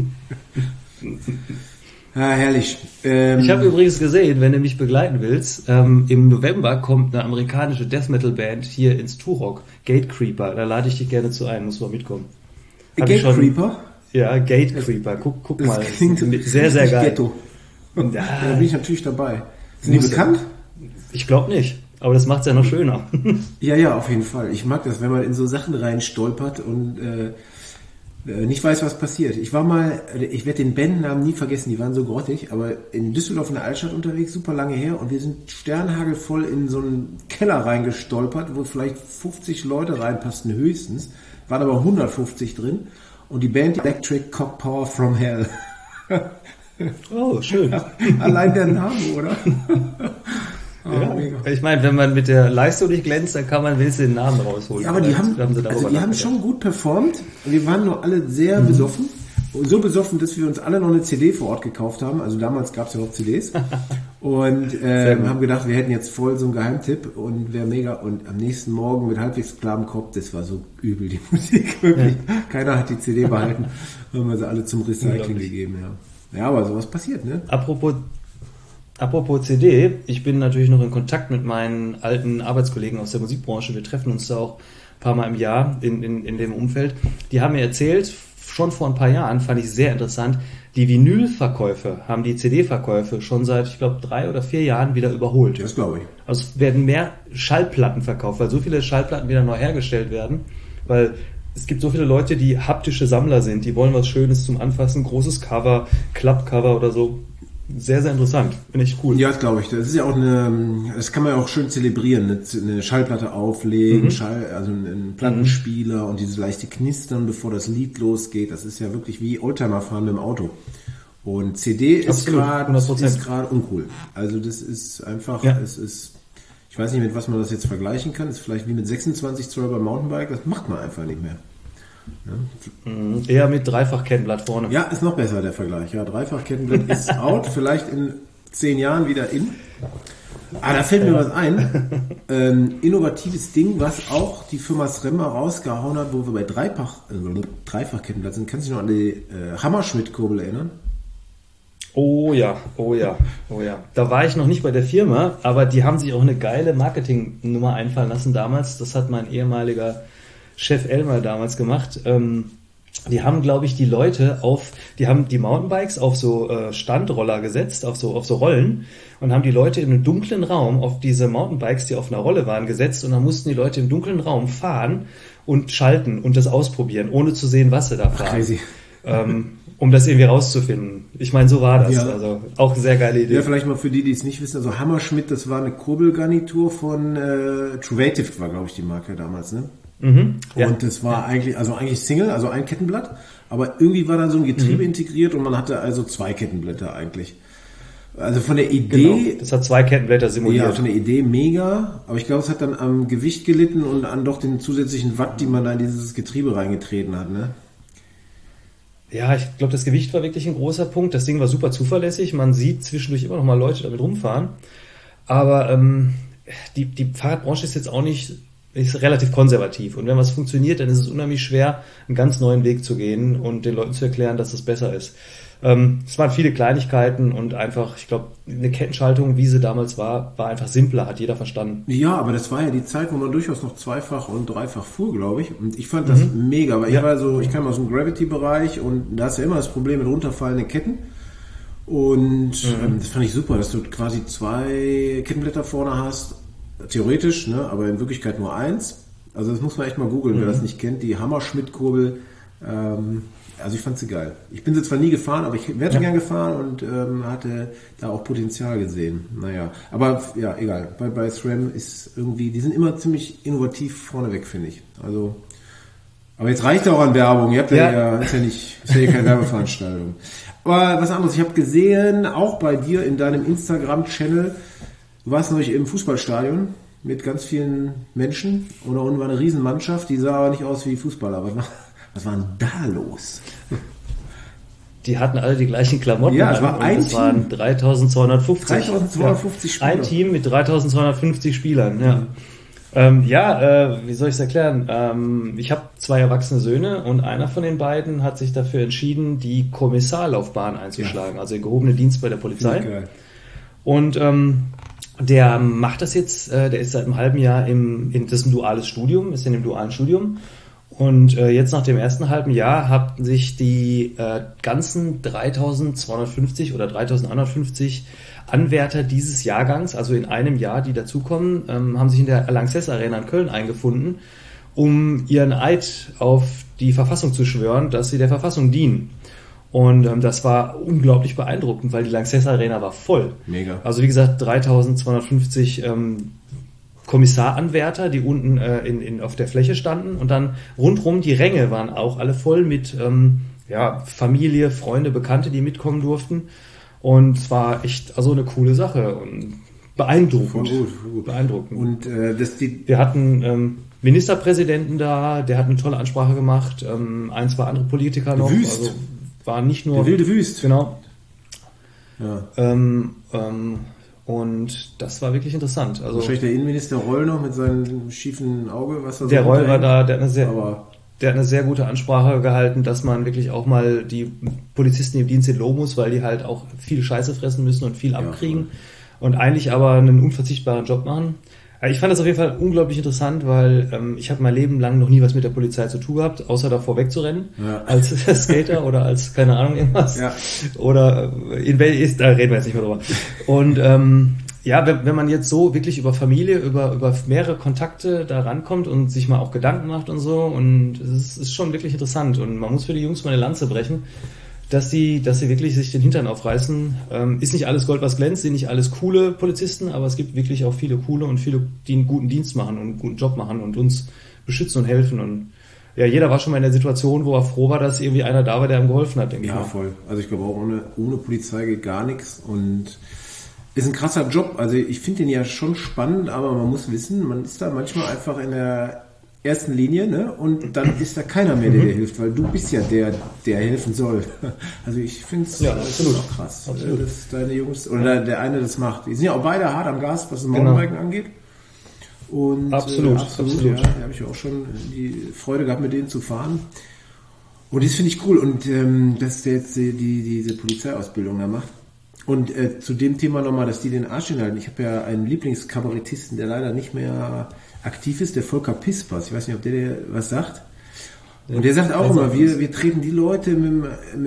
[SPEAKER 2] Ja, herrlich.
[SPEAKER 3] Ich habe übrigens gesehen, wenn du mich begleiten willst, im November kommt eine amerikanische Death Metal Band hier ins Turok, Gatecreeper. Da lade ich dich gerne zu ein, musst du mal mitkommen.
[SPEAKER 2] Gatecreeper?
[SPEAKER 3] Ja, Gatecreeper. Guck
[SPEAKER 2] das
[SPEAKER 3] mal.
[SPEAKER 2] Klingt
[SPEAKER 3] sehr, sehr geil.
[SPEAKER 2] Ghetto. Da bin ich natürlich dabei. Sind die bekannt?
[SPEAKER 3] Ich glaube nicht. Aber das macht's ja noch schöner.
[SPEAKER 2] Ja, auf jeden Fall. Ich mag das, wenn man in so Sachen rein stolpert und nicht weiß, was passiert. Ich werde den Bandnamen nie vergessen, die waren so grottig, aber in Düsseldorf in der Altstadt unterwegs, super lange her, und wir sind sternhagelvoll in so einen Keller reingestolpert, wo vielleicht 50 Leute reinpassten höchstens, waren aber 150 drin, und die Band Electric Cock Power from Hell.
[SPEAKER 3] Oh, schön.
[SPEAKER 2] Allein der Name, oder?
[SPEAKER 3] Ja, ich meine, wenn man mit der Leistung nicht glänzt, dann kann man wenigstens den Namen rausholen.
[SPEAKER 2] Ja, aber die haben schon gut performt. Wir waren nur alle sehr besoffen. So besoffen, dass wir uns alle noch eine CD vor Ort gekauft haben. Also damals gab es ja noch CDs. Und haben gedacht, wir hätten jetzt voll so einen Geheimtipp und wäre mega. Und am nächsten Morgen mit halbwegs klarem Kopf, das war so übel, die Musik. Wirklich. Ja. Keiner hat die CD behalten. Haben wir sie alle zum Recycling gegeben. Ja, aber sowas passiert, ne?
[SPEAKER 3] Apropos CD, ich bin natürlich noch in Kontakt mit meinen alten Arbeitskollegen aus der Musikbranche. Wir treffen uns da auch ein paar Mal im Jahr in dem Umfeld. Die haben mir erzählt, schon vor ein paar Jahren, fand ich sehr interessant, die Vinylverkäufe haben die CD-Verkäufe schon seit, ich glaube, 3 oder 4 Jahren wieder überholt.
[SPEAKER 2] Das glaube ich.
[SPEAKER 3] Also es werden mehr Schallplatten verkauft, weil so viele Schallplatten wieder neu hergestellt werden, weil es gibt so viele Leute, die haptische Sammler sind, die wollen was Schönes zum Anfassen, großes Cover, Klappcover oder so. Sehr, sehr interessant. Finde ich cool.
[SPEAKER 2] Ja, das glaube ich. Das ist ja auch das kann man ja auch schön zelebrieren. Eine Schallplatte auflegen, also einen Plattenspieler und dieses leichte Knistern, bevor das Lied losgeht. Das ist ja wirklich wie Oldtimer fahren mit dem Auto. Und CD ist gerade uncool. Also das ist einfach, ich weiß nicht, mit was man das jetzt vergleichen kann. Das ist vielleicht wie mit 26 Zoll beim Mountainbike. Das macht man einfach nicht mehr.
[SPEAKER 3] Ja. Eher mit Dreifachkettenblatt vorne.
[SPEAKER 2] Ja, ist noch besser der Vergleich. Ja, Dreifachkettenblatt ist out, vielleicht in 10 Jahren wieder in. Da fällt mir was ein. Innovatives Ding, was auch die Firma SRAM rausgehauen hat, wo wir bei Dreifachkettenblatt sind. Kannst du dich noch an die Hammerschmidt-Kurbel erinnern?
[SPEAKER 3] Oh ja. Da war ich noch nicht bei der Firma, aber die haben sich auch eine geile Marketingnummer einfallen lassen damals. Das hat mein ehemaliger Chef Elmar damals gemacht. Die haben, glaube ich, die haben die Mountainbikes auf so Standroller gesetzt, auf so Rollen, und haben die Leute in einem dunklen Raum auf diese Mountainbikes, die auf einer Rolle waren, gesetzt, und dann mussten die Leute im dunklen Raum fahren und schalten und das ausprobieren, ohne zu sehen, was sie da fahren.
[SPEAKER 2] Crazy.
[SPEAKER 3] Um das irgendwie rauszufinden. Ich meine, so war das. Ja. Also auch eine sehr geile Idee.
[SPEAKER 2] Ja, vielleicht mal für die es nicht wissen. Also Hammerschmidt, das war eine Kurbelgarnitur von Truvative, war, glaube ich, die Marke damals, ne? Und das war eigentlich Single, also ein Kettenblatt, aber irgendwie war da so ein Getriebe integriert und man hatte also 2 Kettenblätter eigentlich. Also von der Idee...
[SPEAKER 3] Genau, das hat 2 Kettenblätter simuliert.
[SPEAKER 2] Ja, von der Idee mega, aber ich glaube, es hat dann am Gewicht gelitten und an doch den zusätzlichen Watt, die man da in dieses Getriebe reingetreten hat, ne?
[SPEAKER 3] Ja, ich glaube, das Gewicht war wirklich ein großer Punkt. Das Ding war super zuverlässig. Man sieht zwischendurch immer noch mal Leute damit rumfahren. Aber die Fahrradbranche ist jetzt auch ist relativ konservativ. Und wenn was funktioniert, dann ist es unheimlich schwer, einen ganz neuen Weg zu gehen und den Leuten zu erklären, dass es besser ist. Es waren viele Kleinigkeiten und einfach, ich glaube, eine Kettenschaltung, wie sie damals war einfach simpler, hat jeder verstanden.
[SPEAKER 2] Ja, aber das war ja die Zeit, wo man durchaus noch 2-fach und 3-fach fuhr, glaube ich. Und ich fand das mega, weil ich kam aus dem Gravity-Bereich und da ist ja immer das Problem mit runterfallenden Ketten. Und das fand ich super, dass du quasi 2 Kettenblätter vorne hast, theoretisch, ne, aber in Wirklichkeit nur 1. Also das muss man echt mal googeln, wer das nicht kennt. Die Hammerschmidt-Kurbel, also ich fand sie geil. Ich bin sie zwar nie gefahren, aber ich wäre gern gefahren und hatte da auch Potenzial gesehen. Naja, aber ja, egal. Bei SRAM ist irgendwie, die sind immer ziemlich innovativ vorneweg, finde ich. Also, aber jetzt reicht auch an Werbung. Ihr habt ist ja keine Werbeveranstaltung. Aber was anderes, ich habe gesehen, auch bei dir in deinem Instagram-Channel, du warst neulich im Fußballstadion mit ganz vielen Menschen und da unten war eine Riesenmannschaft, die sah aber nicht aus wie Fußballer. Was war denn da los?
[SPEAKER 3] Die hatten alle die gleichen Klamotten.
[SPEAKER 2] Ja, es war ein
[SPEAKER 3] Team. Es waren 3250.
[SPEAKER 2] 3250 Spieler.
[SPEAKER 3] Ein Team mit 3250 Spielern, ja. Wie soll ich es erklären? Ich habe 2 erwachsene Söhne und einer von den beiden hat sich dafür entschieden, die Kommissarlaufbahn einzuschlagen, also den gehobenen Dienst bei der Polizei. Okay. Und der macht das jetzt, der ist seit einem halben Jahr das ist ein duales Studium, ist in dem dualen Studium. Und jetzt nach dem ersten halben Jahr haben sich die ganzen 3250 oder 3150 Anwärter dieses Jahrgangs, also in einem Jahr, die dazukommen, haben sich in der Lanxess Arena in Köln eingefunden, um ihren Eid auf die Verfassung zu schwören, dass sie der Verfassung dienen. Und das war unglaublich beeindruckend, weil die Lanxess Arena war voll.
[SPEAKER 2] Mega.
[SPEAKER 3] Also wie gesagt, 3250 Kommissaranwärter, die unten auf der Fläche standen und dann rundrum die Ränge waren auch alle voll mit Familie, Freunde, Bekannte, die mitkommen durften. Und es war echt eine coole Sache und beeindruckend.
[SPEAKER 2] Voll gut.
[SPEAKER 3] Beeindruckend.
[SPEAKER 2] Und
[SPEAKER 3] wir hatten Ministerpräsidenten da, der hat eine tolle Ansprache gemacht, 1, 2 andere Politiker noch.
[SPEAKER 2] Wüst.
[SPEAKER 3] Also war nicht nur...
[SPEAKER 2] Der wilde Wüst.
[SPEAKER 3] Genau.
[SPEAKER 2] Ja.
[SPEAKER 3] Und das war wirklich interessant. Also
[SPEAKER 2] wahrscheinlich der Innenminister Reul noch mit seinem schiefen Auge, was da
[SPEAKER 3] der
[SPEAKER 2] so
[SPEAKER 3] Reul war da, der hat eine sehr gute Ansprache gehalten, dass man wirklich auch mal die Polizisten, die im Dienst sind, loben muss, weil die halt auch viel Scheiße fressen müssen und viel abkriegen und eigentlich aber einen unverzichtbaren Job machen. Ich fand das auf jeden Fall unglaublich interessant, weil ich habe mein Leben lang noch nie was mit der Polizei zu tun gehabt, außer davor wegzurennen, als Skater oder als, keine Ahnung, irgendwas. Ja. Oder da reden wir jetzt nicht mehr drüber. Und wenn man jetzt so wirklich über Familie, über mehrere Kontakte da rankommt und sich mal auch Gedanken macht und so, und es ist schon wirklich interessant. Und man muss für die Jungs mal eine Lanze brechen, dass sie wirklich sich den Hintern aufreißen. Ist nicht alles Gold, was glänzt, sind nicht alles coole Polizisten, aber es gibt wirklich auch viele coole und viele, die einen guten Dienst machen und einen guten Job machen und uns beschützen und helfen. Und ja, jeder war schon mal in der Situation, wo er froh war, dass irgendwie einer da war, der ihm geholfen hat, denke ich.
[SPEAKER 2] Ja, voll. Also ich glaube auch, ohne Polizei geht gar nichts und ist ein krasser Job. Also ich finde den ja schon spannend, aber man muss wissen, man ist da manchmal einfach in der ersten Linie, ne? Und dann ist da keiner mehr, der dir hilft, weil du bist ja der helfen soll. Also ich finde es auch krass, dass deine Jungs oder der eine das macht. Die sind ja auch beide hart am Gas, was das Mountainbiken angeht. Und
[SPEAKER 3] absolut.
[SPEAKER 2] Ja, da habe ich auch schon die Freude gehabt, mit denen zu fahren. Und das finde ich cool. Und dass der jetzt diese Polizeiausbildung da macht. Und zu dem Thema nochmal, dass die den Arsch hinhalten. Ich habe ja einen Lieblingskabarettisten, der leider nicht mehr aktiv ist, der Volker Pispers. Ich weiß nicht, ob der dir was sagt. Und der sagt auch immer, wir treten die Leute mit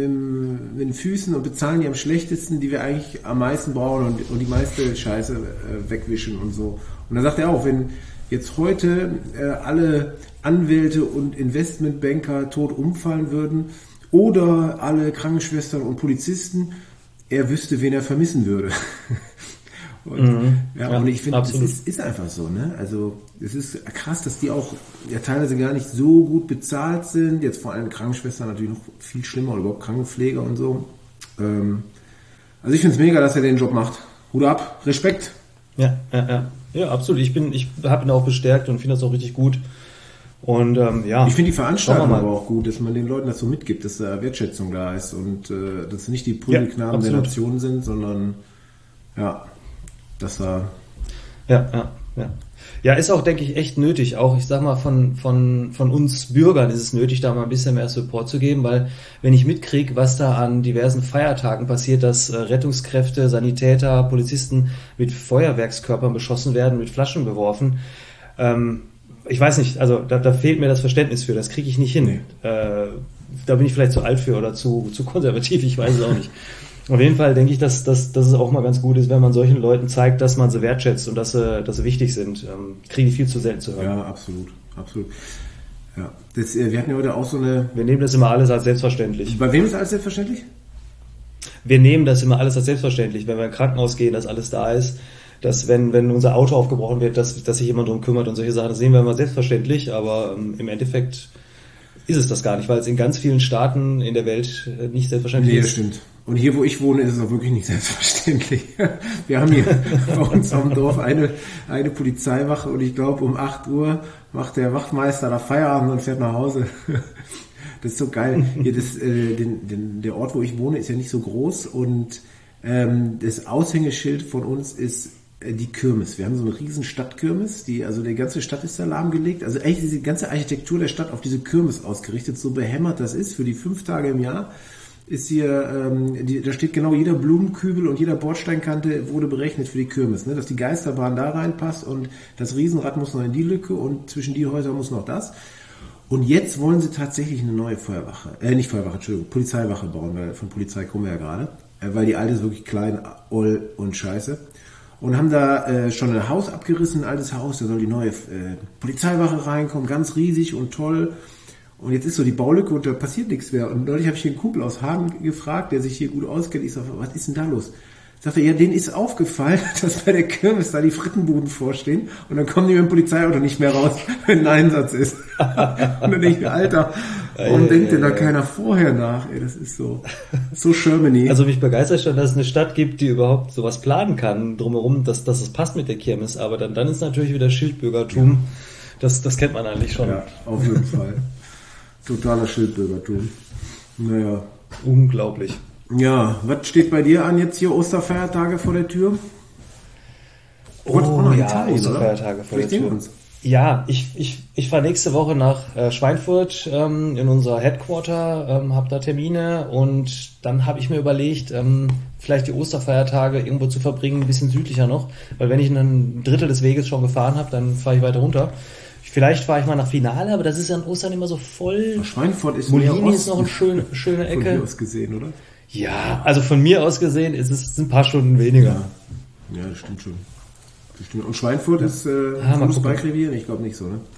[SPEAKER 2] den Füßen und bezahlen die am schlechtesten, die wir eigentlich am meisten brauchen und die meiste Scheiße wegwischen und so. Und dann sagt er auch, wenn jetzt heute alle Anwälte und Investmentbanker tot umfallen würden oder alle Krankenschwestern und Polizisten, er wüsste, wen er vermissen würde. Und ich finde, es ist einfach so, ne? Also es ist krass, dass die auch teilweise gar nicht so gut bezahlt sind. Jetzt vor allem Krankenschwestern natürlich noch viel schlimmer oder überhaupt Krankenpfleger und so. Also ich finde es mega, dass er den Job macht. Hut ab, Respekt.
[SPEAKER 3] Ja, absolut. Ich habe ihn auch bestärkt und finde das auch richtig gut. Und
[SPEAKER 2] ich finde die Veranstaltung aber auch gut, dass man den Leuten das so mitgibt, dass da Wertschätzung da ist und dass nicht die Prügelknaben der Nation sind, sondern dass da...
[SPEAKER 3] Ja, ist auch, denke ich, echt nötig. Auch, ich sag mal, von uns Bürgern ist es nötig, da mal ein bisschen mehr Support zu geben, weil wenn ich mitkriege, was da an diversen Feiertagen passiert, dass Rettungskräfte, Sanitäter, Polizisten mit Feuerwerkskörpern beschossen werden, mit Flaschen beworfen, ich weiß nicht, also da fehlt mir das Verständnis für, das kriege ich nicht hin. Nee. Da bin ich vielleicht zu alt für oder zu konservativ, ich weiß es auch nicht. Auf jeden Fall denke ich, dass es auch mal ganz gut ist, wenn man solchen Leuten zeigt, dass man sie wertschätzt und dass sie wichtig sind. Kriegen die viel zu selten zu hören.
[SPEAKER 2] Ja, absolut. Ja. Wir hatten ja heute auch so eine...
[SPEAKER 3] Wir nehmen das immer alles als selbstverständlich.
[SPEAKER 2] Bei wem ist alles selbstverständlich?
[SPEAKER 3] Wir nehmen das immer alles als selbstverständlich, wenn wir im Krankenhaus gehen, dass alles da ist. Dass wenn unser Auto aufgebrochen wird, dass sich jemand drum kümmert und solche Sachen, das sehen wir immer selbstverständlich, aber im Endeffekt ist es das gar nicht, weil es in ganz vielen Staaten in der Welt nicht selbstverständlich ist.
[SPEAKER 2] Nee, das stimmt. Und hier, wo ich wohne, ist es auch wirklich nicht selbstverständlich. Wir haben hier bei uns am Dorf eine Polizeiwache und ich glaube, um 8 Uhr macht der Wachtmeister da Feierabend und fährt nach Hause. Das ist so geil. Hier der Ort, wo ich wohne, ist ja nicht so groß und das Aushängeschild von uns ist die Kirmes. Wir haben so eine riesen Stadtkirmes, die ganze Stadt ist da lahmgelegt. Also eigentlich ist die ganze Architektur der Stadt auf diese Kirmes ausgerichtet, so behämmert das ist. Für die 5 Tage im Jahr ist hier, da steht genau jeder Blumenkübel und jeder Bordsteinkante wurde berechnet für die Kirmes, ne? Dass die Geisterbahn da reinpasst und das Riesenrad muss noch in die Lücke und zwischen die Häuser muss noch das. Und jetzt wollen sie tatsächlich eine neue Polizeiwache bauen, weil von Polizei kommen wir ja gerade, weil die alte ist wirklich klein, oll und scheiße. Und haben da schon ein Haus abgerissen, ein altes Haus, da soll die neue Polizeiwache reinkommen, ganz riesig und toll. Und jetzt ist so die Baulücke und da passiert nichts mehr. Und neulich habe ich hier einen Kumpel aus Hagen gefragt, der sich hier gut auskennt. Ich sage, was ist denn da los? Sagt er, ja, denen ist aufgefallen, dass bei der Kirmes da die Frittenbuden vorstehen und dann kommen die mit dem Polizeiauto nicht mehr raus, wenn ein Einsatz ist. Und dann denke ich mir, Alter, warum denkt denn da keiner vorher nach? Ey, das ist so Germany.
[SPEAKER 3] Also mich begeistert schon, dass es eine Stadt gibt, die überhaupt sowas planen kann, drumherum, dass es passt mit der Kirmes. Aber dann ist natürlich wieder Schildbürgertum. Ja. Das kennt man eigentlich schon.
[SPEAKER 2] Ja, auf jeden Fall. Totaler Schildbürgertum. Naja.
[SPEAKER 3] Unglaublich.
[SPEAKER 2] Ja, was steht bei dir an jetzt hier Osterfeiertage vor der Tür?
[SPEAKER 3] Osterfeiertage vor der Tür. Ja, ich fahre nächste Woche nach Schweinfurt in unser Headquarter, habe da Termine und dann habe ich mir überlegt, vielleicht die Osterfeiertage irgendwo zu verbringen, ein bisschen südlicher noch, weil wenn ich ein Drittel des Weges schon gefahren habe, dann fahre ich weiter runter. Vielleicht fahre ich mal nach Finale, aber das ist an Ostern immer so voll.
[SPEAKER 2] Schweinfurt ist
[SPEAKER 3] Molini ist noch eine schöne Ecke.
[SPEAKER 2] Von hier aus gesehen, oder?
[SPEAKER 3] Ja, also von mir aus gesehen ist es ein paar Stunden weniger.
[SPEAKER 2] Ja, das stimmt schon. Und Schweinfurt ist Fußballrevier? Ich glaube nicht so, ne?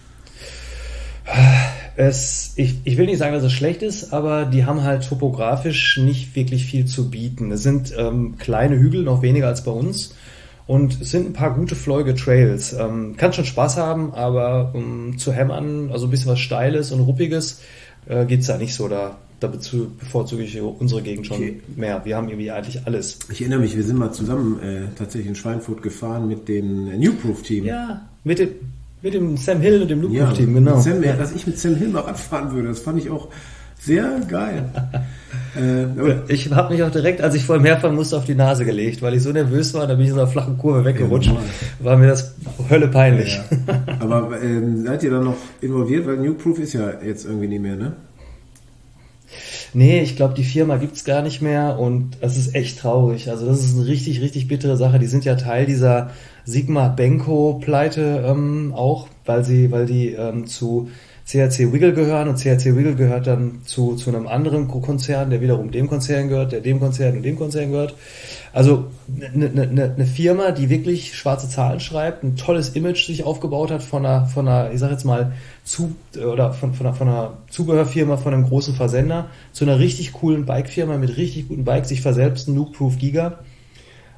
[SPEAKER 3] Ich will nicht sagen, dass es schlecht ist, aber die haben halt topografisch nicht wirklich viel zu bieten. Es sind kleine Hügel, noch weniger als bei uns. Und es sind ein paar gute fleugige Trails. Kann schon Spaß haben, aber zu hämmern, also ein bisschen was Steiles und Ruppiges, geht's da nicht so. Da bevorzuge ich unsere Gegend schon mehr. Wir haben irgendwie eigentlich alles.
[SPEAKER 2] Ich erinnere mich, wir sind mal zusammen tatsächlich in Schweinfurt gefahren mit dem Newproof-Team.
[SPEAKER 3] Ja, mit dem Sam Hill und dem Newproof-Team, genau.
[SPEAKER 2] Dass ich mit Sam Hill mal Radfahren würde, das fand ich auch sehr geil.
[SPEAKER 3] Ich habe mich auch direkt, als ich vor dem Herfahren musste, auf die Nase gelegt, weil ich so nervös war, da bin ich in so einer flachen Kurve weggerutscht. War mir das Hölle peinlich.
[SPEAKER 2] Ja. Aber seid ihr dann noch involviert? Weil Newproof ist ja jetzt irgendwie nicht mehr, ne?
[SPEAKER 3] Nee, ich glaube, die Firma gibt's gar nicht mehr und das ist echt traurig. Also das ist eine richtig, richtig bittere Sache. Die sind ja Teil dieser Sigma-Benko-Pleite auch, weil die zu CRC Wiggle gehören und CRC Wiggle gehört dann zu einem anderen Konzern, der wiederum dem Konzern gehört, der dem Konzern und dem Konzern gehört. Also eine Firma, die wirklich schwarze Zahlen schreibt, ein tolles Image sich aufgebaut hat von einer, ich sag jetzt mal, von einer Zubehörfirma, von einem großen Versender zu einer richtig coolen Bikefirma mit richtig guten Bikes, sich verselbst, Newproof Giga.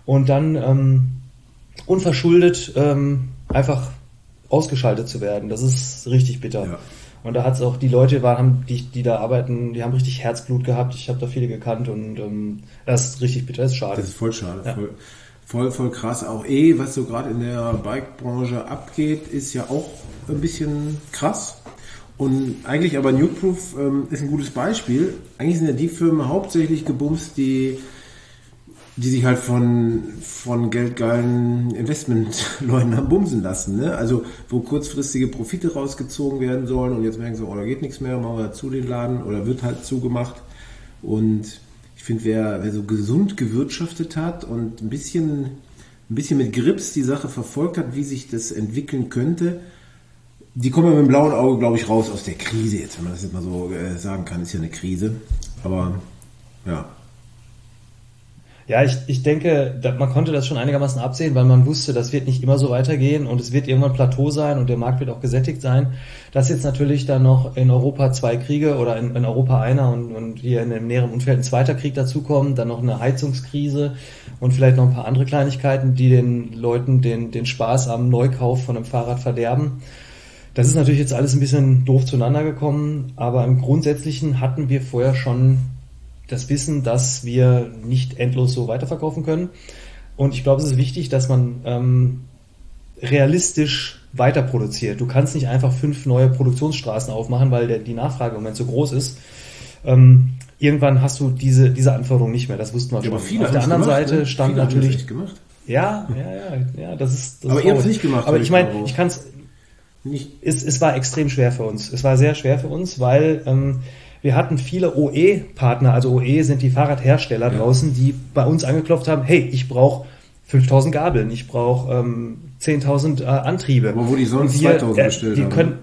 [SPEAKER 3] und dann unverschuldet einfach ausgeschaltet zu werden. Das ist richtig bitter. Ja. Und da hat es auch die Leute, die da arbeiten, die haben richtig Herzblut gehabt. Ich habe da viele gekannt und das ist richtig bitter, das ist schade.
[SPEAKER 2] Das ist voll schade, ja. Voll krass. Auch was so gerade in der Bike-Branche abgeht, ist ja auch ein bisschen krass. Und eigentlich aber Nukeproof ist ein gutes Beispiel. Eigentlich sind ja die Firmen hauptsächlich gebumst, die sich halt von geldgeilen Investmentleuten haben bumsen lassen. Ne? Also wo kurzfristige Profite rausgezogen werden sollen und jetzt merken sie, da geht nichts mehr, machen wir zu den Laden oder wird halt zugemacht. Und ich finde, wer so gesund gewirtschaftet hat und ein bisschen mit Grips die Sache verfolgt hat, wie sich das entwickeln könnte, die kommen ja mit dem blauen Auge, glaube ich, raus aus der Krise jetzt, wenn man das jetzt mal so sagen kann, ist ja eine Krise. Aber ja.
[SPEAKER 3] Ja, ich denke, man konnte das schon einigermaßen absehen, weil man wusste, das wird nicht immer so weitergehen und es wird irgendwann Plateau sein und der Markt wird auch gesättigt sein. Dass jetzt natürlich dann noch in Europa 2 Kriege oder in Europa einer und hier in dem näheren Umfeld ein zweiter Krieg dazukommen, dann noch eine Heizungskrise und vielleicht noch ein paar andere Kleinigkeiten, die den Leuten den Spaß am Neukauf von einem Fahrrad verderben. Das ist natürlich jetzt alles ein bisschen doof zueinander gekommen, aber im Grundsätzlichen hatten wir vorher schon das Wissen, dass wir nicht endlos so weiterverkaufen können. Und ich glaube, es ist wichtig, dass man realistisch weiter produziert. Du kannst nicht einfach 5 neue Produktionsstraßen aufmachen, weil die Nachfrage im Moment so groß ist. Irgendwann hast du diese Anforderung nicht mehr. Das wussten wir schon.
[SPEAKER 2] Aber viele
[SPEAKER 3] auf der anderen
[SPEAKER 2] gemacht,
[SPEAKER 3] Seite
[SPEAKER 2] ne?
[SPEAKER 3] stand
[SPEAKER 2] viele
[SPEAKER 3] natürlich.
[SPEAKER 2] Nicht gemacht.
[SPEAKER 3] Ja, das ist.
[SPEAKER 2] Aber ihr habt es nicht gemacht.
[SPEAKER 3] Aber ich meine, ich kann es. Es war extrem schwer für uns. Es war sehr schwer für uns, weil wir hatten viele OE-Partner, also OE sind die Fahrradhersteller draußen, die bei uns angeklopft haben, hey, ich brauche 5.000 Gabeln, ich brauche 10.000 Antriebe.
[SPEAKER 2] Aber wo die sonst 2.000 bestellt haben.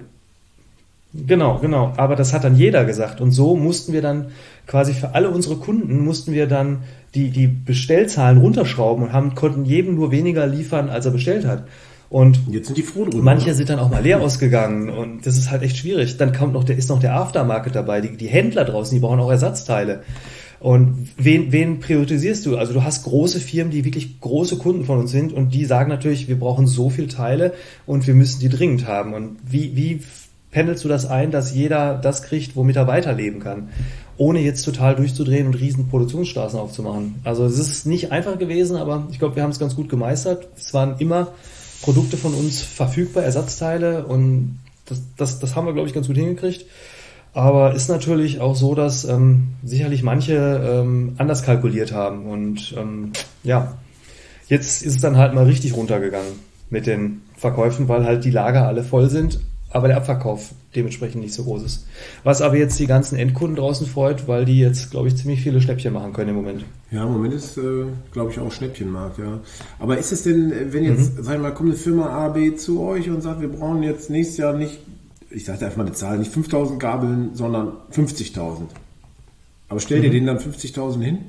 [SPEAKER 3] Genau. Aber das hat dann jeder gesagt. Und so mussten wir dann quasi für alle unsere Kunden die Bestellzahlen runterschrauben und konnten jedem nur weniger liefern, als er bestellt hat. Und
[SPEAKER 2] jetzt sind die froh drüber.
[SPEAKER 3] Manche sind dann auch mal leer ausgegangen und das ist halt echt schwierig. Dann ist noch der Aftermarket dabei, die Händler draußen, die brauchen auch Ersatzteile. Und wen priorisierst du? Also du hast große Firmen, die wirklich große Kunden von uns sind und die sagen natürlich, wir brauchen so viel Teile und wir müssen die dringend haben. Und wie pendelst du das ein, dass jeder das kriegt, womit er weiterleben kann? Ohne jetzt total durchzudrehen und riesen Produktionsstraßen aufzumachen. Also es ist nicht einfach gewesen, aber ich glaube, wir haben es ganz gut gemeistert. Es waren immer Produkte von uns verfügbar, Ersatzteile und das haben wir, glaube ich, ganz gut hingekriegt. Aber ist natürlich auch so, dass sicherlich manche anders kalkuliert haben und jetzt ist es dann halt mal richtig runtergegangen mit den Verkäufen, weil halt die Lager alle voll sind, aber der Abverkauf dementsprechend nicht so groß ist. Was aber jetzt die ganzen Endkunden draußen freut, weil die jetzt, glaube ich, ziemlich viele Schnäppchen machen können im Moment.
[SPEAKER 2] Ja, im Moment ist, glaube ich, auch Schnäppchenmarkt, ja. Aber ist es denn, wenn jetzt, sagen wir mal, kommt eine Firma A, B zu euch und sagt, wir brauchen jetzt nächstes Jahr nicht, ich sage einfach mal eine Zahl, nicht 5.000 Gabeln, sondern 50.000. Aber stellt ihr denen dann 50.000 hin?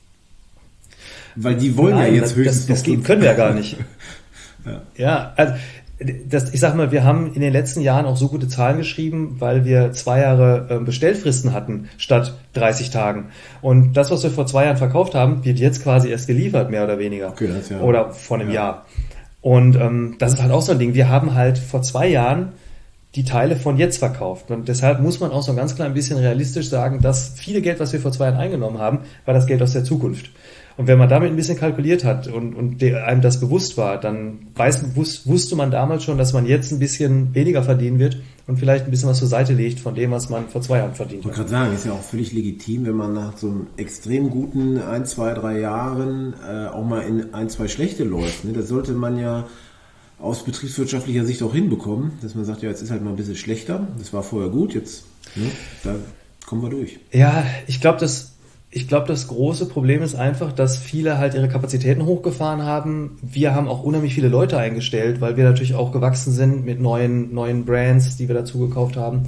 [SPEAKER 2] Weil die wollen ja jetzt höchstens...
[SPEAKER 3] Das können wir ja gar nicht. Ja, also... ich sag mal, wir haben in den letzten Jahren auch so gute Zahlen geschrieben, weil wir 2 Jahre Bestellfristen hatten statt 30 Tagen. Und das, was wir vor 2 Jahren verkauft haben, wird jetzt quasi erst geliefert, mehr oder weniger.
[SPEAKER 2] Okay, das ja.
[SPEAKER 3] Oder vor einem Jahr. Und das ist halt auch so ein Ding. Wir haben halt vor 2 Jahren die Teile von jetzt verkauft. Und deshalb muss man auch so ein ganz klein bisschen realistisch sagen, dass viele Geld, was wir vor 2 Jahren eingenommen haben, war das Geld aus der Zukunft. Und wenn man damit ein bisschen kalkuliert hat und einem das bewusst war, dann wusste man damals schon, dass man jetzt ein bisschen weniger verdienen wird und vielleicht ein bisschen was zur Seite legt von dem, was man vor 2 Jahren verdient hat.
[SPEAKER 2] Ich wollte gerade sagen, ist ja auch völlig legitim, wenn man nach so einem extrem guten 1, 2, 3 Jahren auch mal in 1, 2 schlechte läuft. Ne? Das sollte man ja aus betriebswirtschaftlicher Sicht auch hinbekommen, dass man sagt, ja, jetzt ist halt mal ein bisschen schlechter, das war vorher gut, jetzt da kommen wir durch.
[SPEAKER 3] Ja, ich glaube, das große Problem ist einfach, dass viele halt ihre Kapazitäten hochgefahren haben. Wir haben auch unheimlich viele Leute eingestellt, weil wir natürlich auch gewachsen sind mit neuen Brands, die wir dazu gekauft haben.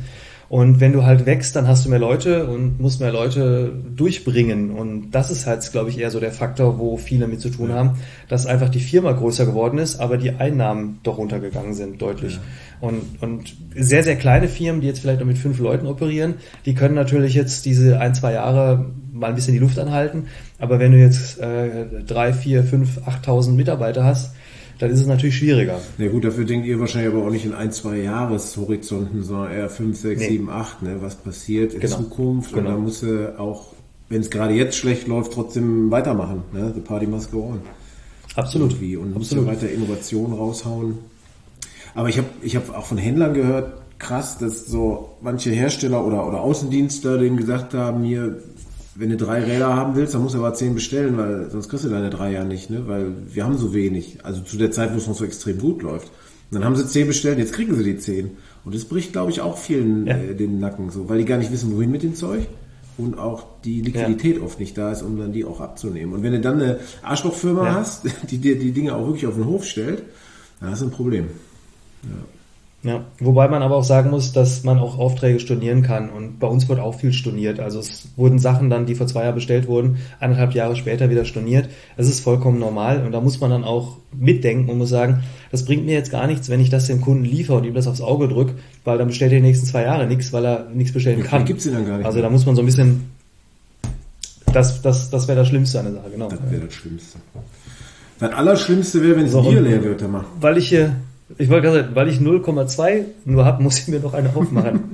[SPEAKER 3] Und wenn du halt wächst, dann hast du mehr Leute und musst mehr Leute durchbringen. Und das ist halt, glaube ich, eher so der Faktor, wo viele mit zu tun haben, dass einfach die Firma größer geworden ist, aber die Einnahmen doch runtergegangen sind, deutlich. Ja. Und sehr, sehr kleine Firmen, die jetzt vielleicht nur mit 5 Leuten operieren, die können natürlich jetzt diese 1-2 Jahre mal ein bisschen die Luft anhalten. Aber wenn du jetzt 3, 4, 5, 8.000 Mitarbeiter hast, dann ist es natürlich schwieriger.
[SPEAKER 2] Na gut, dafür denkt ihr wahrscheinlich aber auch nicht in 1-2 Jahreshorizonten, sondern eher 5, 6, 7, 8, ne? Was passiert in Zukunft. Und dann musst du auch, wenn es gerade jetzt schlecht läuft, trotzdem weitermachen. Ne? The party must go on.
[SPEAKER 3] Absolut.
[SPEAKER 2] Irgendwie. Und musst du weiter Innovationen raushauen. Aber ich hab auch von Händlern gehört, krass, dass so manche Hersteller oder Außendienstler denen gesagt haben, hier, wenn du 3 Räder haben willst, dann musst du aber 10 bestellen, weil sonst kriegst du deine 3 ja nicht, ne? Weil wir haben so wenig. Also zu der Zeit, wo es noch so extrem gut läuft. Und dann haben sie 10 bestellt, jetzt kriegen sie die 10. Und das bricht, glaube ich, auch vielen den Nacken, so, weil die gar nicht wissen, wohin mit dem Zeug. Und auch die Liquidität oft nicht da ist, um dann die auch abzunehmen. Und wenn du dann eine Arschlochfirma hast, die dir die Dinge auch wirklich auf den Hof stellt, dann hast du ein Problem.
[SPEAKER 3] Ja, wobei man aber auch sagen muss, dass man auch Aufträge stornieren kann und bei uns wird auch viel storniert. Also es wurden Sachen dann, die vor 2 Jahren bestellt wurden, 1,5 Jahre später wieder storniert. Das ist vollkommen normal und da muss man dann auch mitdenken und muss sagen, das bringt mir jetzt gar nichts, wenn ich das dem Kunden liefere und ihm das aufs Auge drücke, weil dann bestellt er die nächsten 2 Jahre nichts, weil er nichts bestellen kann.
[SPEAKER 2] Gibt's den dann gar nicht.
[SPEAKER 3] Also da muss man so ein bisschen, das wäre das Schlimmste an der Sache, genau.
[SPEAKER 2] Das wäre das Schlimmste. Das Allerschlimmste wäre, wenn es Bier leer wird, immer.
[SPEAKER 3] Ich wollte gerade sagen, weil ich 0,2 nur habe, muss ich mir noch eine aufmachen.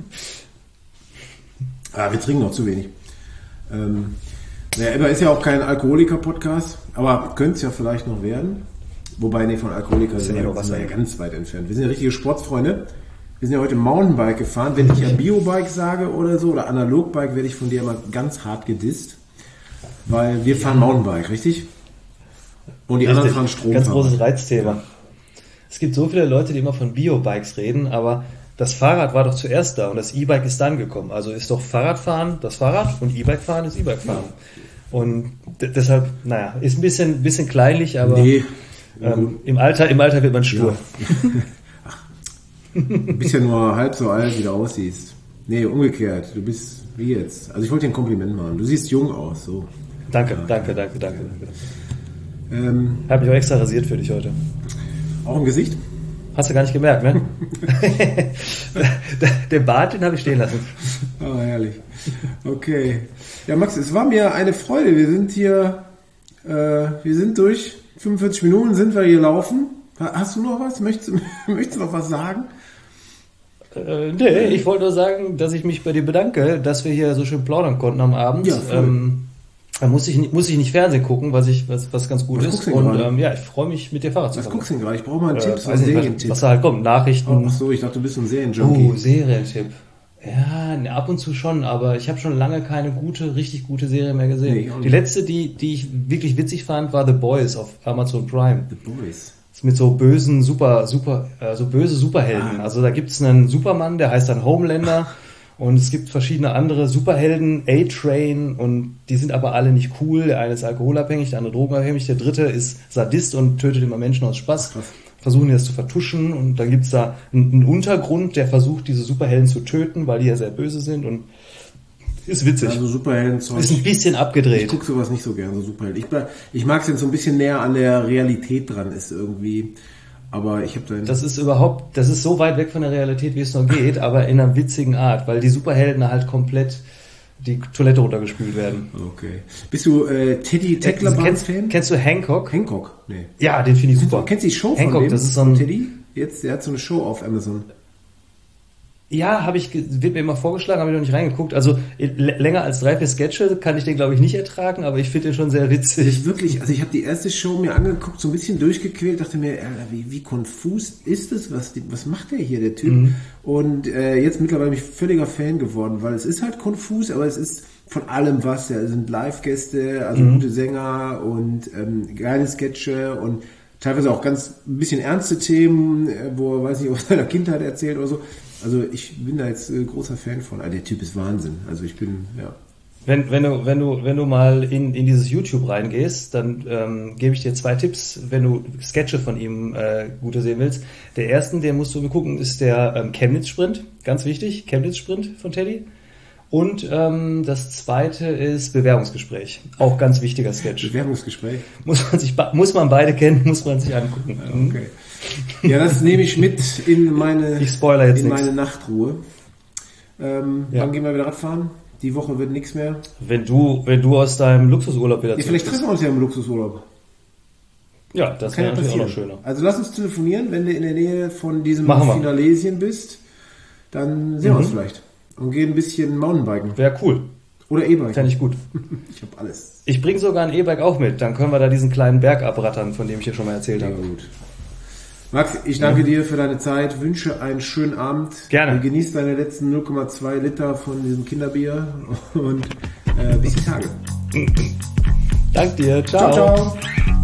[SPEAKER 2] Wir trinken noch zu wenig. Ebber ist ja auch kein Alkoholiker-Podcast, aber könnte es ja vielleicht noch werden. Wobei, von Alkoholiker sind wir ja ganz weit entfernt. Wir sind ja richtige Sportsfreunde. Wir sind ja heute Mountainbike gefahren. Wenn ich ja Biobike sage oder so, oder Analogbike, werde ich von dir immer ganz hart gedisst. Weil wir fahren Mountainbike, richtig? Und die anderen fahren Strom.
[SPEAKER 3] Ganz großes Reizthema. Ja. Es gibt so viele Leute, die immer von Biobikes reden, aber das Fahrrad war doch zuerst da und das E-Bike ist dann gekommen. Also ist doch Fahrradfahren das Fahrrad und E-Bike fahren ist E-Bike fahren. Ja. Und deshalb, ist ein bisschen kleinlich, aber im Alter wird man stur.
[SPEAKER 2] Ja. Du bist ja nur halb so alt, wie du aussiehst. Nee, umgekehrt. Du bist wie jetzt. Also ich wollte dir ein Kompliment machen. Du siehst jung aus. So.
[SPEAKER 3] Danke. Habe mich auch extra rasiert für dich heute.
[SPEAKER 2] Auch im Gesicht?
[SPEAKER 3] Hast du gar nicht gemerkt, ne? Den Bart, den habe ich stehen lassen.
[SPEAKER 2] Oh, herrlich. Okay. Ja, Max, es war mir eine Freude. Wir sind hier, wir sind durch 45 Minuten sind wir hier laufen. Hast du noch was? Möchtest du noch was sagen?
[SPEAKER 3] Nee, ich wollte nur sagen, dass ich mich bei dir bedanke, dass wir hier so schön plaudern konnten am Abend.
[SPEAKER 2] Ja,
[SPEAKER 3] da muss ich nicht Fernsehen gucken, was ganz gut ist. Und ich freue mich, mit dir Fahrrad zu fahren.
[SPEAKER 2] Was guckst du denn gerade? Ich brauche mal einen Tipp, so einen Serientipp.
[SPEAKER 3] Was da halt kommt, Nachrichten.
[SPEAKER 2] Ach so, ich dachte, du bist ein Serienjunkie.
[SPEAKER 3] Serientipp. Ja, ab und zu schon, aber ich habe schon lange keine richtig gute Serie mehr gesehen. Nee, die letzte, die ich wirklich witzig fand, war The Boys auf Amazon Prime.
[SPEAKER 2] The Boys.
[SPEAKER 3] Mit so bösen böse Superhelden. Also da gibt es einen Superman, der heißt dann Homelander. Und es gibt verschiedene andere Superhelden, A-Train, und die sind aber alle nicht cool. Der eine ist alkoholabhängig, der andere drogenabhängig, der dritte ist Sadist und tötet immer Menschen aus Spaß. Versuchen die das zu vertuschen, und dann gibt's da einen Untergrund, der versucht, diese Superhelden zu töten, weil die ja sehr böse sind, und ist witzig.
[SPEAKER 2] Also Superheldenzeug.
[SPEAKER 3] Ist ein bisschen abgedreht.
[SPEAKER 2] Ich gucke sowas nicht so gerne, so Superhelden. Ich mag es, wenn es so ein bisschen näher an der Realität dran ist irgendwie. Aber ich habe
[SPEAKER 3] das ist so weit weg von der Realität, wie es nur geht, aber in einer witzigen Art, weil die Superhelden halt komplett die Toilette runtergespült werden.
[SPEAKER 2] Okay. Bist du Teddy Tecklerbahn-Fan?
[SPEAKER 3] Kennst du Hancock?
[SPEAKER 2] Hancock? Nee.
[SPEAKER 3] Ja, den finde ich super.
[SPEAKER 2] Kennst du die Show
[SPEAKER 3] Hancock,
[SPEAKER 2] von dem?
[SPEAKER 3] Das ist so ein
[SPEAKER 2] Teddy? Jetzt, der hat so eine Show auf Amazon.
[SPEAKER 3] Ja, wird mir immer vorgeschlagen, habe ich noch nicht reingeguckt. Also länger als 3-4 Sketche kann ich den, glaube ich, nicht ertragen, aber ich finde den schon sehr witzig.
[SPEAKER 2] Wirklich, also ich habe die erste Show mir angeguckt, so ein bisschen durchgequält, dachte mir, wie konfus ist das? Was macht der hier, der Typ? Mhm. Und jetzt mittlerweile bin ich völliger Fan geworden, weil es ist halt konfus, aber es ist von allem was. Ja, es sind Live-Gäste, also gute Sänger und geile Sketche und teilweise auch ganz ein bisschen ernste Themen, wo er, weiß nicht, aus seiner Kindheit erzählt oder so. Also ich bin da jetzt großer Fan von. Der Typ ist Wahnsinn. Also ich bin, ja.
[SPEAKER 3] Wenn du mal in dieses YouTube reingehst, dann gebe ich dir 2 Tipps, wenn du Sketche von ihm gute sehen willst. Der ersten, den musst du gucken, ist der Chemnitz-Sprint. Ganz wichtig, Chemnitz-Sprint von Teddy. Und das zweite ist Bewerbungsgespräch. Auch ganz wichtiger Sketch.
[SPEAKER 2] Bewerbungsgespräch?
[SPEAKER 3] Muss man beide kennen, muss man sich angucken.
[SPEAKER 2] Okay. Ja, das nehme ich mit in meine Nachtruhe. Wann gehen wir wieder Radfahren? Die Woche wird nichts mehr.
[SPEAKER 3] Wenn du aus deinem Luxusurlaub wieder
[SPEAKER 2] zurück vielleicht treffen wir uns ja im Luxusurlaub.
[SPEAKER 3] Ja, das wäre natürlich auch noch schöner.
[SPEAKER 2] Also lass uns telefonieren, wenn du in der Nähe von diesem Finalesien bist, dann sehen wir uns vielleicht. Und gehen ein bisschen Mountainbiken.
[SPEAKER 3] Wäre cool.
[SPEAKER 2] Oder E-Bike.
[SPEAKER 3] Fände ich gut.
[SPEAKER 2] Ich habe alles.
[SPEAKER 3] Ich bringe sogar ein E-Bike auch mit. Dann können wir da diesen kleinen Berg abrattern, von dem ich dir schon mal erzählt habe.
[SPEAKER 2] Gut. Max, ich danke dir für deine Zeit, wünsche einen schönen Abend.
[SPEAKER 3] Gerne.
[SPEAKER 2] Genieß deine letzten 0,2 Liter von diesem Kinderbier und bis die Tage.
[SPEAKER 3] Danke dir. Ciao.
[SPEAKER 2] Ciao, ciao.